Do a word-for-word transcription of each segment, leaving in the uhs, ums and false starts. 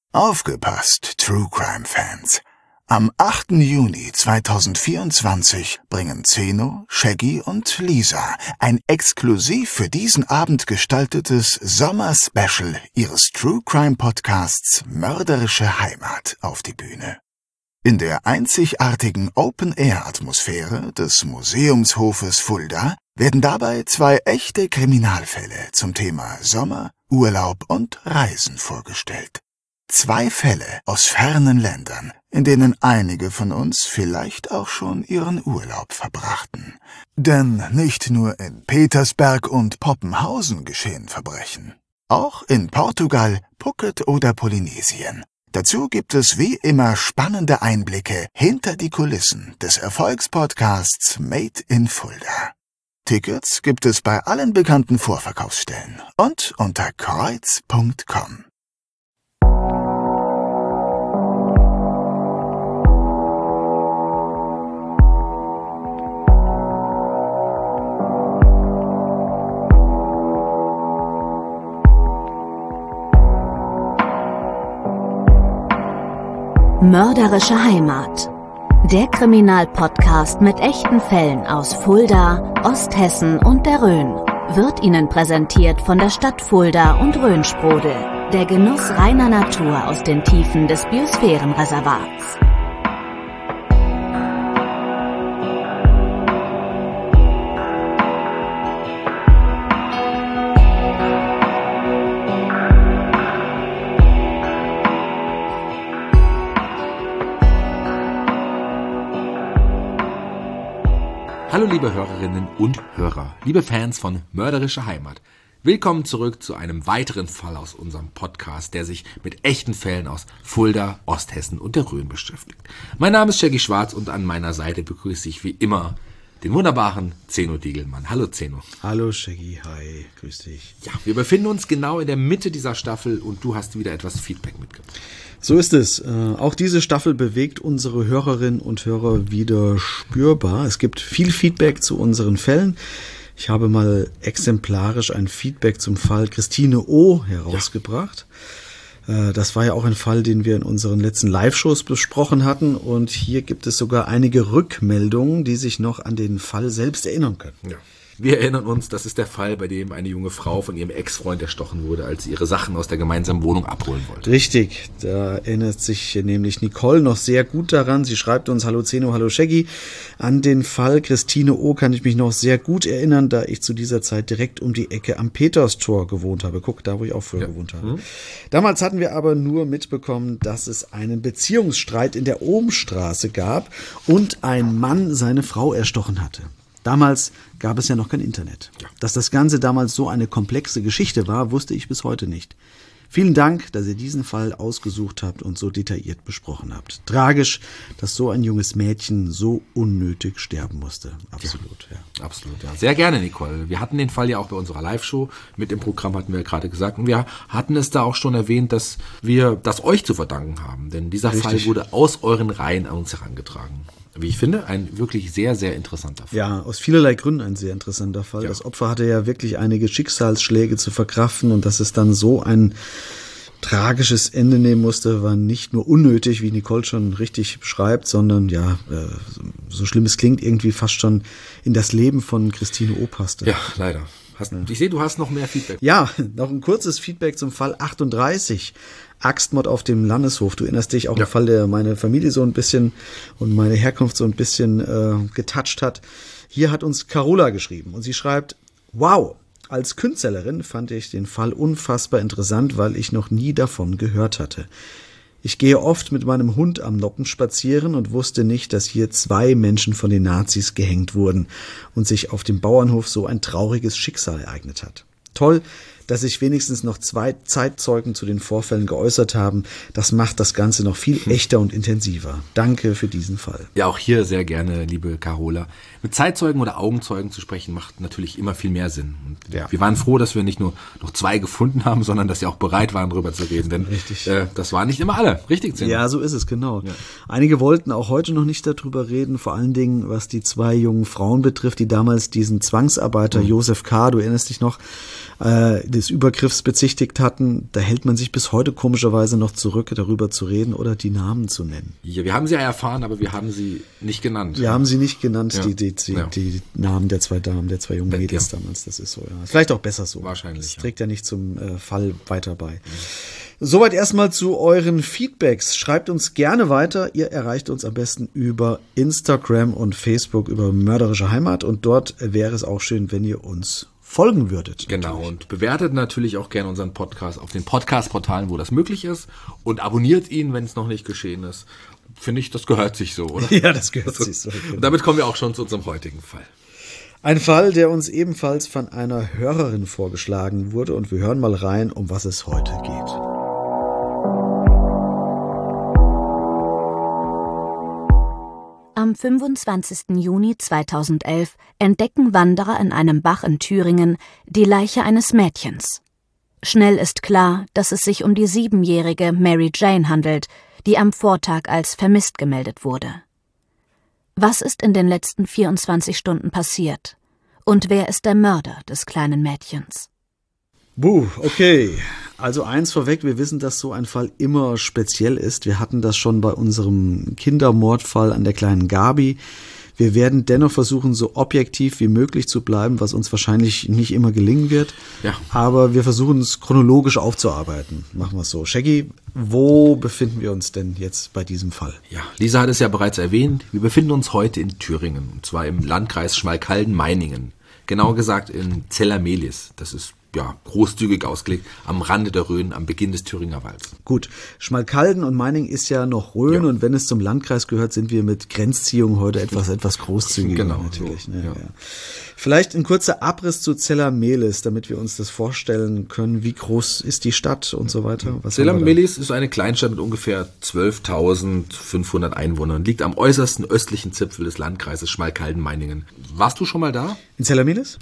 Aufgepasst, True Crime Fans! Am achten Juni zweitausendvierundzwanzig bringen Zeno, Shaggy und Lisa ein exklusiv für diesen Abend gestaltetes Sommer-Special ihres True Crime Podcasts Mörderische Heimat auf die Bühne. In der einzigartigen Open-Air-Atmosphäre des Museumshofes Fulda werden dabei zwei echte Kriminalfälle zum Thema Sommer, Urlaub und Reisen vorgestellt. Zwei Fälle aus fernen Ländern, in denen einige von uns vielleicht auch schon ihren Urlaub verbrachten. Denn nicht nur in Petersberg und Poppenhausen geschehen Verbrechen. Auch in Portugal, Phuket oder Polynesien. Dazu gibt es wie immer spannende Einblicke hinter die Kulissen des Erfolgspodcasts Made in Fulda. Tickets gibt es bei allen bekannten Vorverkaufsstellen und unter kreuz punkt com. Mörderische Heimat. Der Kriminalpodcast mit echten Fällen aus Fulda, Osthessen und der Rhön wird Ihnen präsentiert von der Stadt Fulda und Rhönsprudel. Der Genuss reiner Natur aus den Tiefen des Biosphärenreservats. Hallo liebe Hörerinnen und Hörer, liebe Fans von Mörderische Heimat. Willkommen zurück zu einem weiteren Fall aus unserem Podcast, der sich mit echten Fällen aus Fulda, Osthessen und der Rhön beschäftigt. Mein Name ist Shaggy Schwarz und an meiner Seite begrüße ich wie immer den wunderbaren Zeno Diegelmann. Hallo Zeno. Hallo Shaggy, hi, grüß dich. Ja, wir befinden uns genau in der Mitte dieser Staffel und du hast wieder etwas Feedback mitgebracht. So ist es. Äh, auch diese Staffel bewegt unsere Hörerinnen und Hörer wieder spürbar. Es gibt viel Feedback zu unseren Fällen. Ich habe mal exemplarisch ein Feedback zum Fall Christine O. herausgebracht. Ja. Äh, das war ja auch ein Fall, den wir in unseren letzten Live-Shows besprochen hatten. Und hier gibt es sogar einige Rückmeldungen, die sich noch an den Fall selbst erinnern können. Ja. Wir erinnern uns, das ist der Fall, bei dem eine junge Frau von ihrem Ex-Freund erstochen wurde, als sie ihre Sachen aus der gemeinsamen Wohnung abholen wollte. Richtig, da erinnert sich nämlich Nicole noch sehr gut daran. Sie schreibt uns, hallo Zeno, hallo Shaggy. An den Fall Christine O. kann ich mich noch sehr gut erinnern, da ich zu dieser Zeit direkt um die Ecke am Peterstor gewohnt habe. Guck, da wo ich auch früher ja. gewohnt habe. Mhm. Damals hatten wir aber nur mitbekommen, dass es einen Beziehungsstreit in der Ohmstraße gab und ein Mann seine Frau erstochen hatte. Damals gab es ja noch kein Internet. Ja. Dass das Ganze damals so eine komplexe Geschichte war, wusste ich bis heute nicht. Vielen Dank, dass ihr diesen Fall ausgesucht habt und so detailliert besprochen habt. Tragisch, dass so ein junges Mädchen so unnötig sterben musste. Absolut, ja. ja. Absolut, ja. Sehr gerne, Nicole. Wir hatten den Fall ja auch bei unserer Live-Show. Mit im Programm hatten wir ja gerade gesagt. Und wir hatten es da auch schon erwähnt, dass wir das euch zu verdanken haben. Denn dieser Richtig. Fall wurde aus euren Reihen an uns herangetragen. Wie ich finde, ein wirklich sehr, sehr interessanter Fall. Ja, aus vielerlei Gründen ein sehr interessanter Fall. Ja. Das Opfer hatte ja wirklich einige Schicksalsschläge zu verkraften und dass es dann so ein tragisches Ende nehmen musste, war nicht nur unnötig, wie Nicole schon richtig beschreibt, sondern ja, so schlimm es klingt, irgendwie fast schon in das Leben von Christine O. passte. Ja, leider. Hast, ich sehe, du hast noch mehr Feedback. Ja, noch ein kurzes Feedback zum Fall achtunddreißig. Axtmord auf dem Landeshof. Du erinnerst dich auch ja. ein Fall, der meine Familie so ein bisschen und meine Herkunft so ein bisschen äh, getoucht hat. Hier hat uns Carola geschrieben und sie schreibt, wow, als Künstlerin fand ich den Fall unfassbar interessant, weil ich noch nie davon gehört hatte. Ich gehe oft mit meinem Hund am Noppen spazieren und wusste nicht, dass hier zwei Menschen von den Nazis gehängt wurden und sich auf dem Bauernhof so ein trauriges Schicksal ereignet hat. Toll, dass sich wenigstens noch zwei Zeitzeugen zu den Vorfällen geäußert haben. Das macht das Ganze noch viel echter und intensiver. Danke für diesen Fall. Ja, auch hier sehr gerne, liebe Carola. Mit Zeitzeugen oder Augenzeugen zu sprechen, macht natürlich immer viel mehr Sinn. Und ja. wir waren froh, dass wir nicht nur noch zwei gefunden haben, sondern dass sie auch bereit waren, darüber zu reden. Denn Richtig. Äh, das waren nicht immer alle. Richtig, Zeno? Ja, so ist es, genau. Ja. Einige wollten auch heute noch nicht darüber reden, vor allen Dingen, was die zwei jungen Frauen betrifft, die damals diesen Zwangsarbeiter mhm. Josef K., du erinnerst dich noch, äh, des Übergriffs bezichtigt hatten. Da hält man sich bis heute komischerweise noch zurück, darüber zu reden oder die Namen zu nennen. Ja, wir haben sie ja erfahren, aber wir haben sie nicht genannt. Wir haben sie nicht genannt, ja. die, die, die, ja. die Namen der zwei Damen, der zwei jungen Mädels ja. damals. Das ist so, ja. Vielleicht auch besser so. Wahrscheinlich. Das trägt ja, ja nicht zum äh, Fall weiter bei. Mhm. Soweit erstmal zu euren Feedbacks. Schreibt uns gerne weiter. Ihr erreicht uns am besten über Instagram und Facebook über Mörderische Heimat. Und dort wäre es auch schön, wenn ihr uns folgen würdet. Genau, natürlich. Und bewertet natürlich auch gerne unseren Podcast auf den Podcast-Portalen, wo das möglich ist. Und abonniert ihn, wenn es noch nicht geschehen ist. Finde ich, das gehört sich so, oder? Ja, das gehört sich so. Und damit kommen wir auch schon zu unserem heutigen Fall. Ein Fall, der uns ebenfalls von einer Hörerin vorgeschlagen wurde. Und wir hören mal rein, um was es heute geht. Am fünfundzwanzigsten Juni zweitausendelf entdecken Wanderer in einem Bach in Thüringen die Leiche eines Mädchens. Schnell ist klar, dass es sich um die siebenjährige Mary Jane handelt, die am Vortag als vermisst gemeldet wurde. Was ist in den letzten vierundzwanzig Stunden passiert? Und wer ist der Mörder des kleinen Mädchens? Buh, okay. Also eins vorweg, wir wissen, dass so ein Fall immer speziell ist. Wir hatten das schon bei unserem Kindermordfall an der kleinen Gabi. Wir werden dennoch versuchen, so objektiv wie möglich zu bleiben, was uns wahrscheinlich nicht immer gelingen wird. Ja. Aber wir versuchen es chronologisch aufzuarbeiten. Machen wir es so. Shaggy, wo befinden wir uns denn jetzt bei diesem Fall? Ja, Lisa hat es ja bereits erwähnt. Wir befinden uns heute in Thüringen, und zwar im Landkreis Schmalkalden-Meiningen. Genauer gesagt in Zellermehlis. Das ist ja großzügig ausgelegt, am Rande der Rhön, am Beginn des Thüringer Walds. Gut, Schmalkalden und Meiningen ist ja noch Rhön, ja. Und wenn es zum Landkreis gehört, sind wir mit Grenzziehung heute etwas etwas großzügiger. Genau, natürlich. So, ja, ja. Ja. Vielleicht ein kurzer Abriss zu Zellermehlis, damit wir uns das vorstellen können. Wie groß ist die Stadt und so weiter? Zellermehlis ist eine Kleinstadt mit ungefähr zwölftausendfünfhundert Einwohnern, liegt am äußersten östlichen Zipfel des Landkreises Schmalkalden-Meiningen. Warst du schon mal da? In Zellermehlis?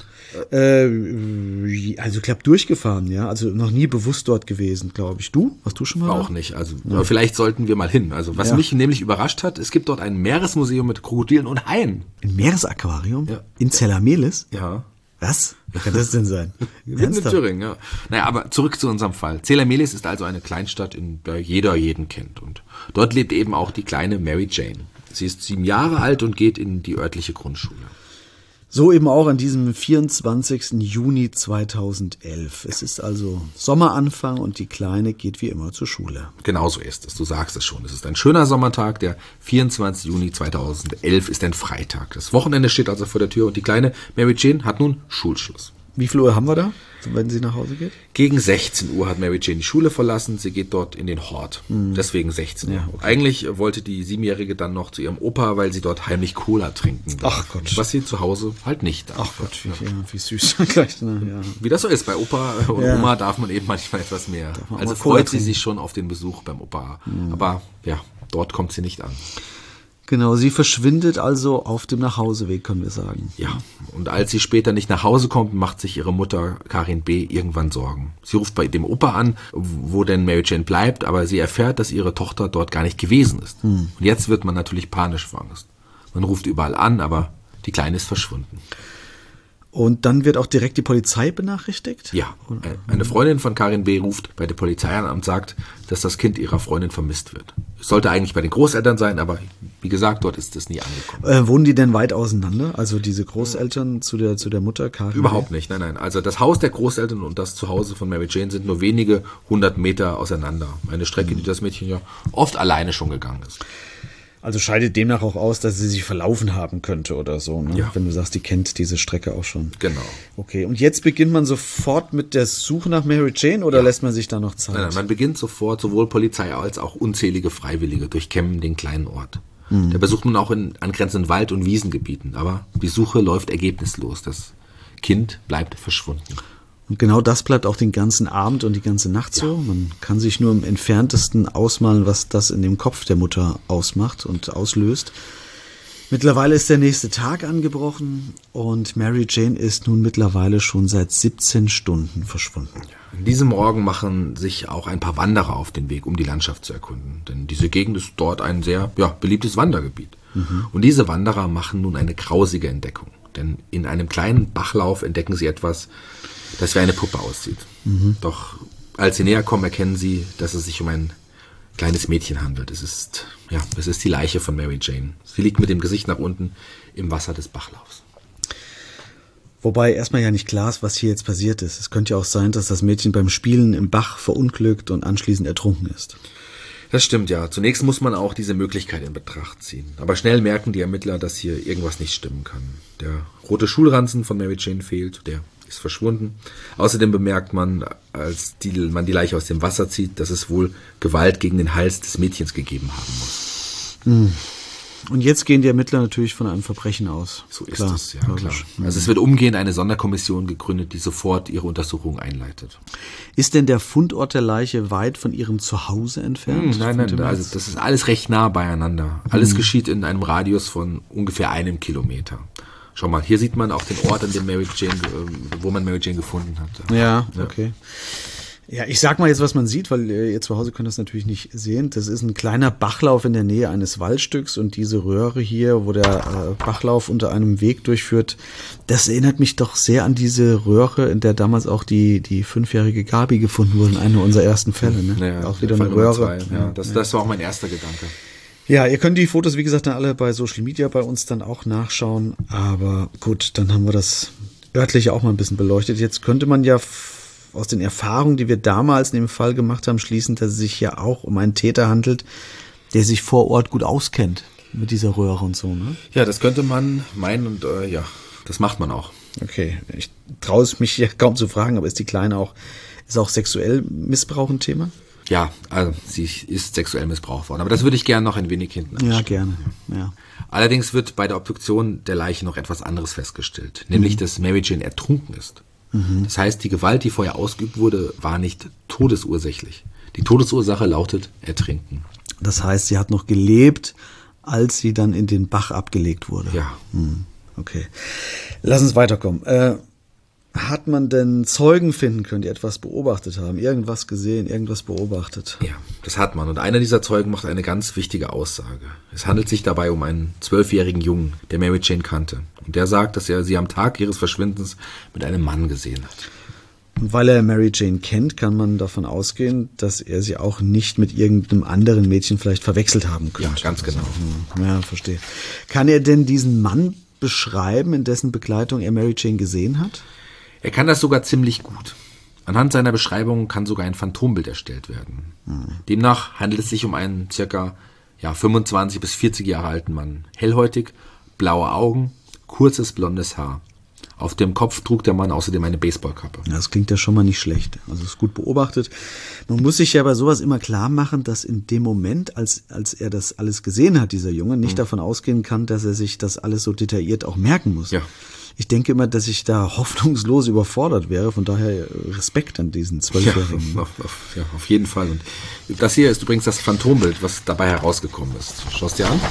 Äh, also ich glaube durchgefahren, ja. Also noch nie bewusst dort gewesen, glaube ich. Du? Warst du schon mal Auch da? nicht. Also ja. Vielleicht sollten wir mal hin. Also was ja. mich nämlich überrascht hat, es gibt dort ein Meeresmuseum mit Krokodilen und Haien. Ein Meeresaquarium? Ja. In Zellermehlis? Ja. Was? Wie kann das denn sein? In Thüringen, ja. Naja, aber zurück zu unserem Fall. Zellermehlis ist also eine Kleinstadt, in der jeder jeden kennt. Und dort lebt eben auch die kleine Mary Jane. Sie ist sieben Jahre alt und geht in die örtliche Grundschule. So eben auch an diesem vierundzwanzigsten Juni zweitausendelf. Es ist also Sommeranfang und die Kleine geht wie immer zur Schule. Genau so ist es, du sagst es schon. Es ist ein schöner Sommertag, der vierundzwanzigste Juni zweitausendelf ist ein Freitag. Das Wochenende steht also vor der Tür und die kleine Mary Jane hat nun Schulschluss. Wie viel Uhr haben wir da, wenn sie nach Hause geht? Gegen sechzehn Uhr hat Mary Jane die Schule verlassen. Sie geht dort in den Hort. Mhm. Deswegen sechzehn Uhr. Ja, okay. Eigentlich wollte die Siebenjährige dann noch zu ihrem Opa, weil sie dort heimlich Cola trinken darf. Ach Gott. Was sie zu Hause halt nicht darf. Ach Gott, wie, ja. Ja, wie süß. Gleich, ne? Ja. Wie das so ist. Bei Opa und ja. Oma darf man eben manchmal etwas mehr. Also freut sie sich schon auf den Besuch beim Opa. Mhm. Aber ja, dort kommt sie nicht an. Genau, sie verschwindet also auf dem Nachhauseweg, können wir sagen. Ja, und als sie später nicht nach Hause kommt, macht sich ihre Mutter Karin B. irgendwann Sorgen. Sie ruft bei dem Opa an, wo denn Mary Jane bleibt, aber sie erfährt, dass ihre Tochter dort gar nicht gewesen ist. Hm. Und jetzt wird man natürlich panisch vor Angst. Man ruft überall an, aber die Kleine ist verschwunden. Und dann wird auch direkt die Polizei benachrichtigt? Ja, eine Freundin von Karin B. ruft bei der Polizei an und sagt, dass das Kind ihrer Freundin vermisst wird. Es sollte eigentlich bei den Großeltern sein, aber wie gesagt, dort ist es nie angekommen. Äh, wohnen die denn weit auseinander? Also diese Großeltern zu der, zu der Mutter Karin B.? Überhaupt nicht, nein, nein. Also das Haus der Großeltern und das Zuhause von Mary Jane sind nur wenige hundert Meter auseinander. Eine Strecke, mhm. die das Mädchen ja oft alleine schon gegangen ist. Also scheidet demnach auch aus, dass sie sich verlaufen haben könnte oder so, ne? Ja. Wenn du sagst, die kennt diese Strecke auch schon. Genau. Okay, und jetzt beginnt man sofort mit der Suche nach Mary Jane oder ja. lässt man sich da noch Zeit? Nein, nein, man beginnt sofort, sowohl Polizei als auch unzählige Freiwillige durchkämmen den kleinen Ort. Mhm. Da besucht man auch in angrenzenden Wald- und Wiesengebieten, aber die Suche läuft ergebnislos. Das Kind bleibt verschwunden. Und genau das bleibt auch den ganzen Abend und die ganze Nacht so. Ja. Man kann sich nur im Entferntesten ausmalen, was das in dem Kopf der Mutter ausmacht und auslöst. Mittlerweile ist der nächste Tag angebrochen und Mary Jane ist nun mittlerweile schon seit siebzehn Stunden verschwunden. An diesem Morgen machen sich auch ein paar Wanderer auf den Weg, um die Landschaft zu erkunden. Denn diese Gegend ist dort ein sehr ja, beliebtes Wandergebiet. Mhm. Und diese Wanderer machen nun eine grausige Entdeckung. Denn in einem kleinen Bachlauf entdecken sie etwas, das wie eine Puppe aussieht. Mhm. Doch als sie näher kommen, erkennen sie, dass es sich um ein kleines Mädchen handelt. Es ist, ja, es ist die Leiche von Mary Jane. Sie liegt mit dem Gesicht nach unten im Wasser des Bachlaufs. Wobei erstmal ja nicht klar ist, was hier jetzt passiert ist. Es könnte ja auch sein, dass das Mädchen beim Spielen im Bach verunglückt und anschließend ertrunken ist. Das stimmt, ja. Zunächst muss man auch diese Möglichkeit in Betracht ziehen. Aber schnell merken die Ermittler, dass hier irgendwas nicht stimmen kann. Der rote Schulranzen von Mary Jane fehlt, der ist verschwunden. Außerdem bemerkt man, als die, man die Leiche aus dem Wasser zieht, dass es wohl Gewalt gegen den Hals des Mädchens gegeben haben muss. Hm. Und jetzt gehen die Ermittler natürlich von einem Verbrechen aus. So ist es, ja, klar. Also es wird umgehend eine Sonderkommission gegründet, die sofort ihre Untersuchung einleitet. Ist denn der Fundort der Leiche weit von ihrem Zuhause entfernt? Hm, nein, nein, also das ist alles recht nah beieinander. Alles hm. geschieht in einem Radius von ungefähr einem Kilometer. Schau mal, hier sieht man auch den Ort, an dem Mary Jane, wo man Mary Jane gefunden hat. Ja, ja. Okay. Ja, ich sag mal jetzt, was man sieht, weil ihr zu Hause könnt das natürlich nicht sehen. Das ist ein kleiner Bachlauf in der Nähe eines Waldstücks und diese Röhre hier, wo der äh, Bachlauf unter einem Weg durchführt, das erinnert mich doch sehr an diese Röhre, in der damals auch die die fünfjährige Gabi gefunden wurde, eine unserer ersten Fälle. Ne? Ja, auch wieder eine Röhre. Ja, ja, das, das war auch mein erster Gedanke. Ja, ihr könnt die Fotos, wie gesagt, dann alle bei Social Media bei uns dann auch nachschauen. Aber gut, dann haben wir das örtliche auch mal ein bisschen beleuchtet. Jetzt könnte man ja aus den Erfahrungen, die wir damals in dem Fall gemacht haben, schließen, dass es sich ja auch um einen Täter handelt, der sich vor Ort gut auskennt mit dieser Röhre und so, ne? Ja, das könnte man meinen und äh, ja, das macht man auch. Okay, ich traue es mich ja kaum zu fragen, aber ist die Kleine auch, ist auch sexuell Missbrauch ein Thema? Ja, also sie ist sexuell missbraucht worden, aber das würde ich gerne noch ein wenig hinten anschauen. Ja, gerne, ja. Allerdings wird bei der Obduktion der Leiche noch etwas anderes festgestellt, nämlich, mhm. dass Mary Jane ertrunken ist. Das heißt, die Gewalt, die vorher ausgeübt wurde, war nicht todesursächlich. Die Todesursache lautet Ertrinken. Das heißt, sie hat noch gelebt, als sie dann in den Bach abgelegt wurde. Ja. Hm, okay. Lass uns weiterkommen. Äh, hat man denn Zeugen finden können, die etwas beobachtet haben? Irgendwas gesehen, irgendwas beobachtet? Ja, das hat man. Und einer dieser Zeugen macht eine ganz wichtige Aussage. Es handelt sich dabei um einen zwölfjährigen Jungen, der Mary Jane kannte. Und der sagt, dass er sie am Tag ihres Verschwindens mit einem Mann gesehen hat. Und weil er Mary Jane kennt, kann man davon ausgehen, dass er sie auch nicht mit irgendeinem anderen Mädchen vielleicht verwechselt haben könnte. Ja, ganz genau. Also, ja, verstehe. Kann er denn diesen Mann beschreiben, in dessen Begleitung er Mary Jane gesehen hat? Er kann das sogar ziemlich gut. Anhand seiner Beschreibung kann sogar ein Phantombild erstellt werden. Hm. Demnach handelt es sich um einen circa ja, fünfundzwanzig bis vierzig Jahre alten Mann. Hellhäutig, blaue Augen, kurzes blondes Haar. Auf dem Kopf trug der Mann außerdem eine Baseballkappe. Ja, das klingt ja schon mal nicht schlecht. Also ist gut beobachtet. Man muss sich ja bei sowas immer klar machen, dass in dem Moment, als, als er das alles gesehen hat, dieser Junge, nicht mhm. davon ausgehen kann, dass er sich das alles so detailliert auch merken muss. Ja. Ich denke immer, dass ich da hoffnungslos überfordert wäre. Von daher Respekt an diesen Zwölfjährigen. Ja, auf, auf, ja, auf jeden Fall. Und das hier ist übrigens das Phantombild, was dabei herausgekommen ist. Schau es dir an.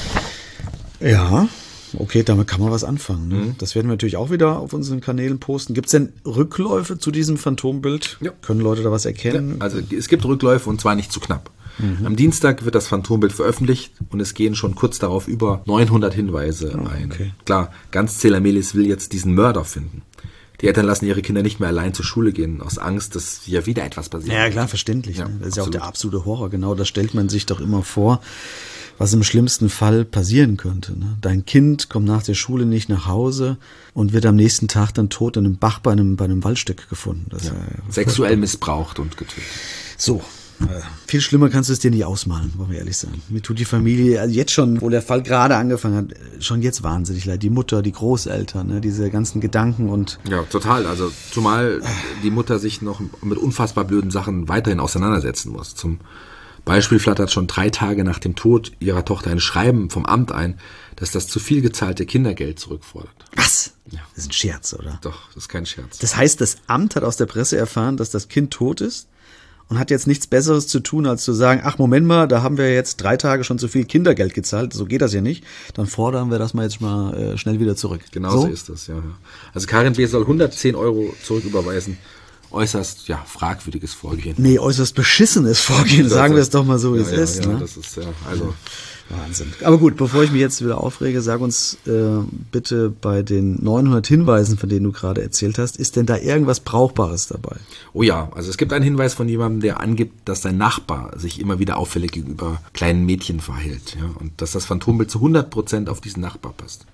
Ja, okay, damit kann man was anfangen. Ne? Mhm. Das werden wir natürlich auch wieder auf unseren Kanälen posten. Gibt es denn Rückläufe zu diesem Phantombild? Ja. Können Leute da was erkennen? Ja, also es gibt Rückläufe und zwar nicht zu knapp. Mhm. Am Dienstag wird das Phantombild veröffentlicht und es gehen schon kurz darauf über neunhundert Hinweise oh, ein. Okay. Klar, ganz Zelamelis will jetzt diesen Mörder finden. Die Eltern lassen ihre Kinder nicht mehr allein zur Schule gehen, aus Angst, dass ja wieder etwas passiert. Ja, klar, verständlich. Ja, ne? Das ist absolut. Ja auch der absolute Horror, genau. Das stellt man sich doch immer vor, was im schlimmsten Fall passieren könnte. Ne? Dein Kind kommt nach der Schule nicht nach Hause und wird am nächsten Tag dann tot in einem Bach bei einem, bei einem Waldstück gefunden. Das ja. ist ja sexuell missbraucht und getötet. So. Viel schlimmer kannst du es dir nicht ausmalen, wollen wir ehrlich sein. Mir tut die Familie also jetzt schon, wo der Fall gerade angefangen hat, schon jetzt wahnsinnig leid. Die Mutter, die Großeltern, ne, diese ganzen Gedanken und... Ja, total. Also zumal die Mutter sich noch mit unfassbar blöden Sachen weiterhin auseinandersetzen muss. Zum Beispiel flattert schon drei Tage nach dem Tod ihrer Tochter ein Schreiben vom Amt ein, dass das zu viel gezahlte Kindergeld zurückfordert. Was? Ja. Das ist ein Scherz, oder? Doch, das ist kein Scherz. Das heißt, das Amt hat aus der Presse erfahren, dass das Kind tot ist? Und hat jetzt nichts Besseres zu tun, als zu sagen, ach Moment mal, da haben wir jetzt drei Tage schon zu viel Kindergeld gezahlt, so geht das ja nicht. Dann fordern wir das mal jetzt mal äh, schnell wieder zurück. Genau so, so ist das, ja. Also Karin B. soll hundertzehn Euro zurücküberweisen äußerst ja, fragwürdiges Vorgehen. Nee, äußerst beschissenes Vorgehen, sagen wir es doch mal so, wie ja, es ja, ist. Ja, ne? das ist ja, also Wahnsinn. Aber gut, bevor ich mich jetzt wieder aufrege, sag uns äh, bitte bei den neunhundert Hinweisen, von denen du gerade erzählt hast, ist denn da irgendwas Brauchbares dabei? Oh ja, also es gibt einen Hinweis von jemandem, der angibt, dass sein Nachbar sich immer wieder auffällig gegenüber kleinen Mädchen verhält. Ja, und dass das Phantombild zu hundert Prozent auf diesen Nachbar passt.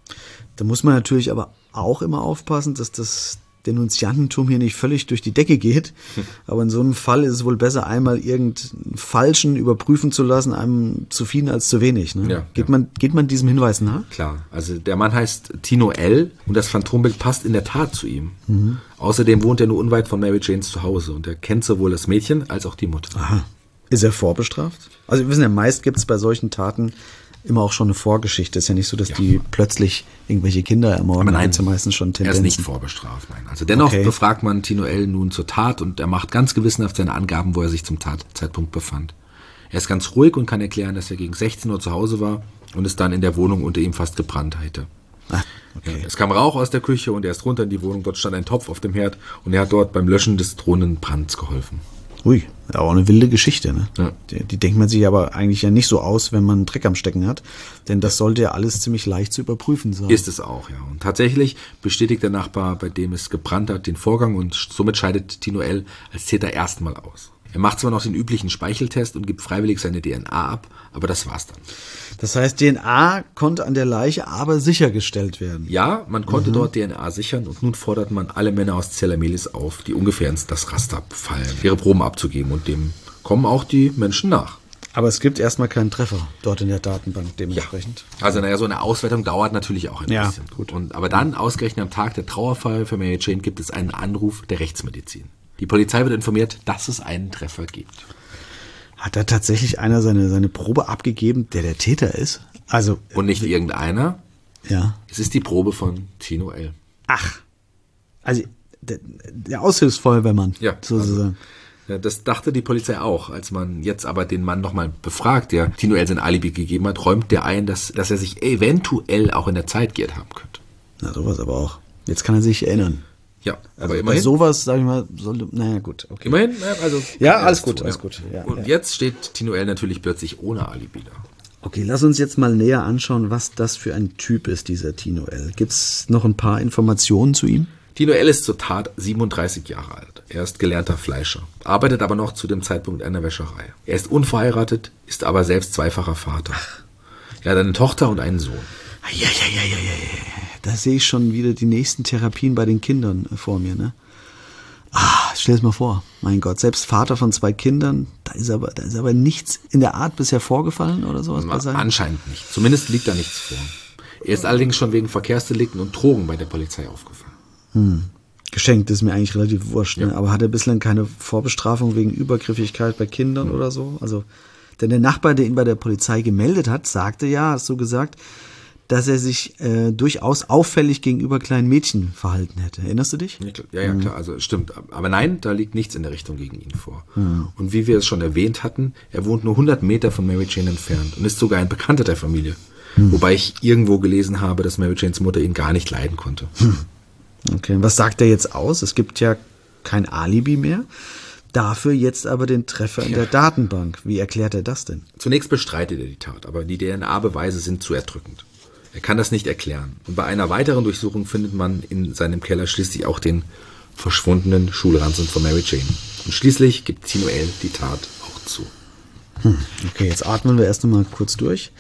Da muss man natürlich aber auch immer aufpassen, dass das Denunziantentum hier nicht völlig durch die Decke geht. Aber in so einem Fall ist es wohl besser, einmal irgendeinen Falschen überprüfen zu lassen, einem zu viel als zu wenig. Ne? Ja, geht, ja. Man, geht man diesem Hinweis nach? Klar, also der Mann heißt Tino L. und das Phantombild passt in der Tat zu ihm. Mhm. Außerdem wohnt er nur unweit von Mary Janes Zuhause und er kennt sowohl das Mädchen als auch die Mutter. Aha. Ist er vorbestraft? Also wir wissen ja, meist gibt es bei solchen Taten immer auch schon eine Vorgeschichte. Ist ja nicht so, dass ja. die plötzlich irgendwelche Kinder ermorden. Aber nein, ja meistens schon Tendenzen. Er ist nicht vorbestraft, nein. Also dennoch okay. befragt man Tino L. nun zur Tat und er macht ganz gewissenhaft seine Angaben, wo er sich zum Tatzeitpunkt befand. Er ist ganz ruhig und kann erklären, dass er gegen sechzehn Uhr zu Hause war und es dann in der Wohnung unter ihm fast gebrannt hätte. Ah, okay. Ja, es kam Rauch aus der Küche und er ist runter in die Wohnung. Dort stand ein Topf auf dem Herd und er hat dort beim Löschen des drohenden Brands geholfen. Ui, auch eine wilde Geschichte, ne? Ja. Die, die denkt man sich aber eigentlich ja nicht so aus, wenn man einen Dreck am Stecken hat. Denn das sollte ja alles ziemlich leicht zu überprüfen sein. Ist es auch, ja. Und tatsächlich bestätigt der Nachbar, bei dem es gebrannt hat, den Vorgang und somit scheidet Tino L. als Täter erstmal aus. Er macht zwar noch den üblichen Speicheltest und gibt freiwillig seine D N A ab, aber das war's dann. Das heißt, D N A konnte an der Leiche aber sichergestellt werden? Ja, man konnte mhm. dort D N A sichern und nun fordert man alle Männer aus Zellamelis auf, die ungefähr ins das Raster fallen, ihre Proben abzugeben und dem kommen auch die Menschen nach. Aber es gibt erstmal keinen Treffer dort in der Datenbank dementsprechend. Ja. Also naja, so eine Auswertung dauert natürlich auch ein ja, bisschen. Gut. Und, aber dann, ausgerechnet am Tag der Trauerfeier für Mary Jane, gibt es einen Anruf der Rechtsmedizin. Die Polizei wird informiert, dass es einen Treffer gibt. Hat da tatsächlich einer seine, seine Probe abgegeben, der der Täter ist? Also Und nicht irgendeiner. Ja. Es ist die Probe von Tino L. Ach. Also der, der Aushilfsfeuerwehrmann, ja, sozusagen. Also, ja, das dachte die Polizei auch. Als man jetzt aber den Mann nochmal befragt, der Tino L sein Alibi gegeben hat, räumt der ein, dass, dass er sich eventuell auch in der Zeit geirrt haben könnte. Na, sowas aber auch. Jetzt kann er sich erinnern. Ja, aber also immerhin. Bei sowas, sag ich mal, sollte, naja, gut. Okay. Immerhin, also. Ja, alles gut, zu, alles ja. gut. Ja, und ja. jetzt steht Tino L natürlich plötzlich ohne Alibi da. Okay, lass uns jetzt mal näher anschauen, was das für ein Typ ist, dieser Tino L. Gibt's noch ein paar Informationen zu ihm? Tino L ist zur Tat siebenunddreißig Jahre alt. Er ist gelernter Fleischer, arbeitet aber noch zu dem Zeitpunkt in einer Wäscherei. Er ist unverheiratet, ist aber selbst zweifacher Vater. Er hat eine Tochter und einen Sohn. Ja, ja, ja, ja, ja. Da sehe ich schon wieder die nächsten Therapien bei den Kindern vor mir, ne? Ah, stell es mal vor. Mein Gott, selbst Vater von zwei Kindern, da ist aber, da ist aber nichts in der Art bisher vorgefallen oder sowas bei seinem? Anscheinend nicht. Zumindest liegt da nichts vor. Er ist allerdings schon wegen Verkehrsdelikten und Drogen bei der Polizei aufgefallen. Hm. Geschenkt ist mir eigentlich relativ wurscht, ne? Ja. Aber hat er bislang keine Vorbestrafung wegen Übergriffigkeit bei Kindern hm. oder so? Also, denn der Nachbar, der ihn bei der Polizei gemeldet hat, sagte ja, hast du gesagt, dass er sich äh, durchaus auffällig gegenüber kleinen Mädchen verhalten hätte. Erinnerst du dich? Ja, ja, klar, also stimmt. Aber nein, da liegt nichts in der Richtung gegen ihn vor. Mhm. Und wie wir es schon erwähnt hatten, er wohnt nur hundert Meter von Mary Jane entfernt und ist sogar ein Bekannter der Familie. Mhm. Wobei ich irgendwo gelesen habe, dass Mary Janes Mutter ihn gar nicht leiden konnte. Mhm. Okay, was sagt er jetzt aus? Es gibt ja kein Alibi mehr. Dafür jetzt aber den Treffer in ja. der Datenbank. Wie erklärt er das denn? Zunächst bestreitet er die Tat, aber die D N A-Beweise sind zu erdrückend. Er kann das nicht erklären. Und bei einer weiteren Durchsuchung findet man in seinem Keller schließlich auch den verschwundenen Schulranzen von Mary Jane. Und schließlich gibt Tino L die Tat auch zu. Hm. Okay, jetzt atmen wir erst einmal kurz durch.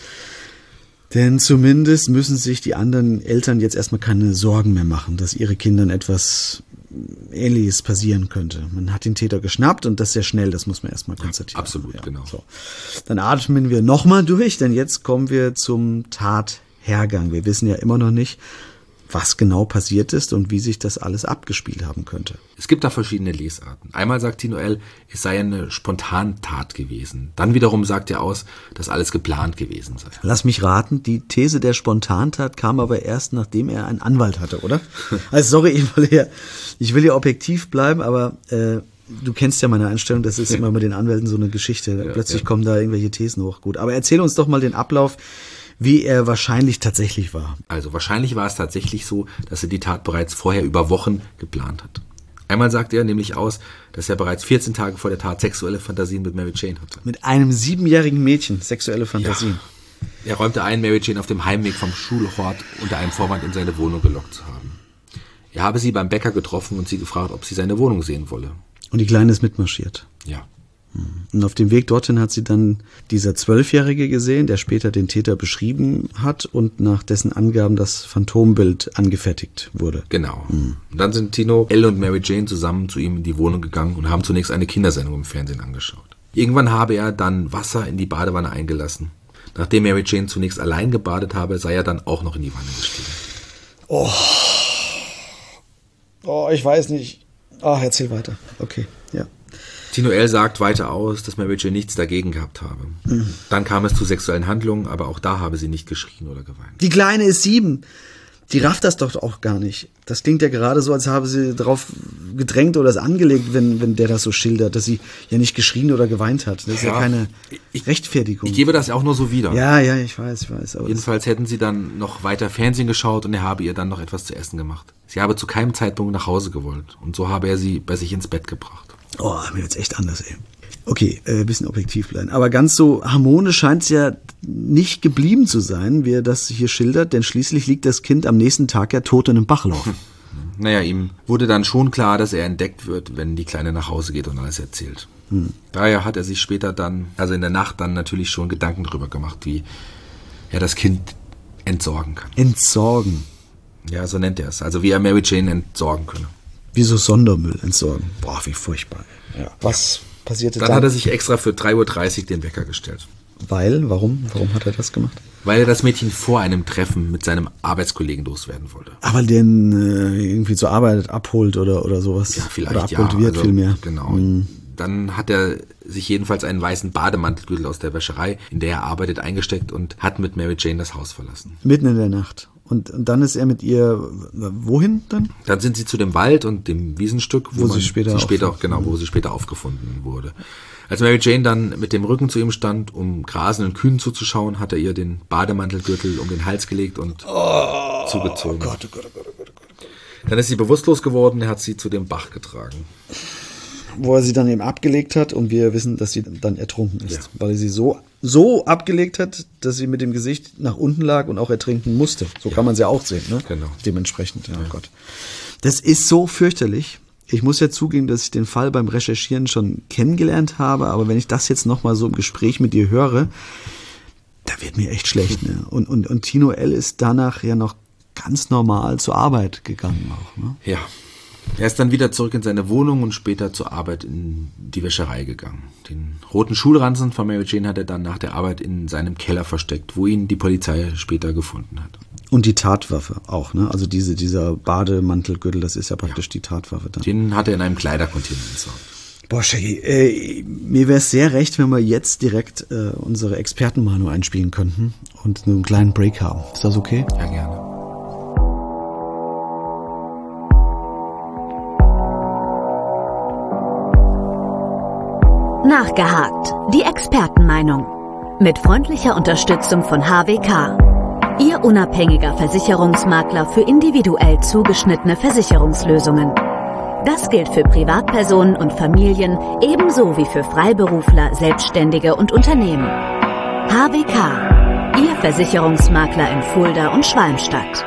Denn zumindest müssen sich die anderen Eltern jetzt erstmal keine Sorgen mehr machen, dass ihre Kindern etwas Ähnliches passieren könnte. Man hat den Täter geschnappt und das sehr schnell, das muss man erstmal konstatieren. Ja, absolut, ja, genau. So. Dann atmen wir nochmal durch, denn jetzt kommen wir zum Tathergang. Wir wissen ja immer noch nicht, was genau passiert ist und wie sich das alles abgespielt haben könnte. Es gibt da verschiedene Lesarten. Einmal sagt Tino L, es sei eine Spontantat gewesen. Dann wiederum sagt er aus, dass alles geplant gewesen sei. Lass mich raten, die These der Spontantat kam aber erst, nachdem er einen Anwalt hatte, oder? Also sorry, ich will ja, ich will ja objektiv bleiben, aber äh, du kennst ja meine Einstellung, das ist immer mit den Anwälten so eine Geschichte. Ja, Plötzlich ja. kommen da irgendwelche Thesen hoch. Gut, aber erzähl uns doch mal den Ablauf, wie er wahrscheinlich tatsächlich war. Also wahrscheinlich war es tatsächlich so, dass er die Tat bereits vorher über Wochen geplant hat. Einmal sagt er nämlich aus, dass er bereits vierzehn Tage vor der Tat sexuelle Fantasien mit Mary Jane hatte. Mit einem siebenjährigen Mädchen sexuelle Fantasien. Ja. Er räumte ein, Mary Jane auf dem Heimweg vom Schulhort unter einem Vorwand in seine Wohnung gelockt zu haben. Er habe sie beim Bäcker getroffen und sie gefragt, ob sie seine Wohnung sehen wolle. Und die Kleine ist mitmarschiert. Ja. Und auf dem Weg dorthin hat sie dann dieser Zwölfjährige gesehen, der später den Täter beschrieben hat und nach dessen Angaben das Phantombild angefertigt wurde. Genau. Mhm. Und dann sind Tino, Elle und Mary Jane zusammen zu ihm in die Wohnung gegangen und haben zunächst eine Kindersendung im Fernsehen angeschaut. Irgendwann habe er dann Wasser in die Badewanne eingelassen. Nachdem Mary Jane zunächst allein gebadet habe, sei er dann auch noch in die Wanne gestiegen. Oh. Oh, ich weiß nicht. Ach, erzähl weiter. Okay, ja. Tino L. sagt weiter aus, dass Mary Jane nichts dagegen gehabt habe. Mhm. Dann kam es zu sexuellen Handlungen, aber auch da habe sie nicht geschrien oder geweint. Die Kleine ist sieben. Die rafft das doch auch gar nicht. Das klingt ja gerade so, als habe sie darauf gedrängt oder es angelegt, wenn, wenn der das so schildert, dass sie ja nicht geschrien oder geweint hat. Das ist ja, ja keine ich, Rechtfertigung. Ich gebe das ja auch nur so wieder. Ja, ja, ich weiß, ich weiß. Aber jedenfalls hätten sie dann noch weiter Fernsehen geschaut und er habe ihr dann noch etwas zu essen gemacht. Sie habe zu keinem Zeitpunkt nach Hause gewollt und so habe er sie bei sich ins Bett gebracht. Oh, mir wird's echt anders, ey. Okay, äh, bisschen objektiv bleiben. Aber ganz so harmonisch scheint es ja nicht geblieben zu sein, wie er das hier schildert, denn schließlich liegt das Kind am nächsten Tag ja tot in einem Bachlauf. Hm. Naja, ihm wurde dann schon klar, dass er entdeckt wird, wenn die Kleine nach Hause geht und alles erzählt. Hm. Daher hat er sich später dann, also in der Nacht dann natürlich schon Gedanken drüber gemacht, wie er das Kind entsorgen kann. Entsorgen? Ja, so nennt er es. Also wie er Mary Jane entsorgen könne. Wie so Sondermüll entsorgen. Boah, wie furchtbar. Ja. Was passierte dann? Dann hat er sich extra für drei Uhr dreißig den Wecker gestellt. Weil? Warum? Warum hat er das gemacht? Weil er das Mädchen vor einem Treffen mit seinem Arbeitskollegen loswerden wollte. Aber den äh, irgendwie zur Arbeit abholt oder, oder sowas? Ja, vielleicht oder abholt ja. wird also, vielmehr. Genau. Mhm. Dann hat er sich jedenfalls einen weißen Bademantelgürtel aus der Wäscherei, in der er arbeitet, eingesteckt und hat mit Mary Jane das Haus verlassen. Mitten in der Nacht. Und, und dann ist er mit ihr, wohin dann? Dann sind sie zu dem Wald und dem Wiesenstück, wo, wo man sie später, sie später auch, genau, wo sie später aufgefunden wurde. Als Mary Jane dann mit dem Rücken zu ihm stand, um grasenden Kühen zuzuschauen, hat er ihr den Bademantelgürtel um den Hals gelegt und oh, zugezogen. Oh Gott, oh Gott, oh Gott, oh Gott, oh Gott. Dann ist sie bewusstlos geworden, er hat sie zu dem Bach getragen. Wo er sie dann eben abgelegt hat und wir wissen, dass sie dann ertrunken ist. Ja. Weil er sie so, so abgelegt hat, dass sie mit dem Gesicht nach unten lag und auch ertrinken musste. So ja. kann man sie ja auch sehen, ne? Genau. Dementsprechend, ja, ja. Gott. Das ist so fürchterlich. Ich muss ja zugeben, dass ich den Fall beim Recherchieren schon kennengelernt habe, aber wenn ich das jetzt nochmal so im Gespräch mit dir höre, da wird mir echt schlecht, ne? Und, und, und Tino L. ist danach ja noch ganz normal zur Arbeit gegangen auch, ne? Ja. Er ist dann wieder zurück in seine Wohnung und später zur Arbeit in die Wäscherei gegangen. Den roten Schulranzen von Mary Jane hat er dann nach der Arbeit in seinem Keller versteckt, wo ihn die Polizei später gefunden hat. Und die Tatwaffe auch, ne? Also diese, dieser Bademantelgürtel, das ist ja praktisch ja. die Tatwaffe dann. Den hat er in einem Kleidercontainer entsorgt. Boah, Shaggy, äh, mir wäre es sehr recht, wenn wir jetzt direkt äh, unsere Expertenmeinung einspielen könnten und einen kleinen Break haben. Ist das okay? Ja, gerne. Nachgehakt. Die Expertenmeinung. Mit freundlicher Unterstützung von H W K. Ihr unabhängiger Versicherungsmakler für individuell zugeschnittene Versicherungslösungen. Das gilt für Privatpersonen und Familien ebenso wie für Freiberufler, Selbstständige und Unternehmen. H W K. Ihr Versicherungsmakler in Fulda und Schwalmstadt.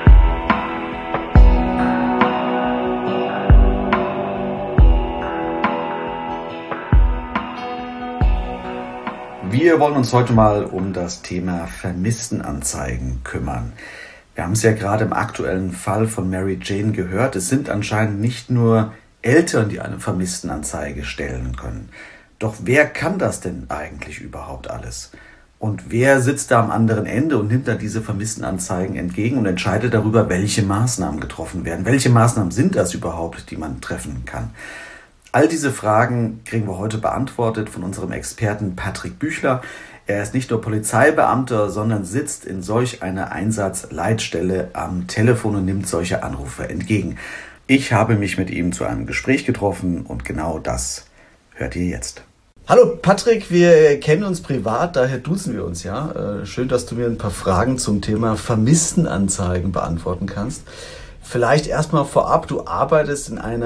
Wir wollen uns heute mal um das Thema Vermisstenanzeigen kümmern. Wir haben es ja gerade im aktuellen Fall von Mary Jane gehört. Es sind anscheinend nicht nur Eltern, die eine Vermisstenanzeige stellen können. Doch wer kann das denn eigentlich überhaupt alles? Und wer sitzt da am anderen Ende und nimmt da diese Vermisstenanzeigen entgegen und entscheidet darüber, welche Maßnahmen getroffen werden? Welche Maßnahmen sind das überhaupt, die man treffen kann? All diese Fragen kriegen wir heute beantwortet von unserem Experten Patrick Büchler. Er ist nicht nur Polizeibeamter, sondern sitzt in solch einer Einsatzleitstelle am Telefon und nimmt solche Anrufe entgegen. Ich habe mich mit ihm zu einem Gespräch getroffen und genau das hört ihr jetzt. Hallo Patrick, wir kennen uns privat, daher duzen wir uns ja. Schön, dass du mir ein paar Fragen zum Thema Vermisstenanzeigen beantworten kannst. Vielleicht erstmal vorab, du arbeitest in einer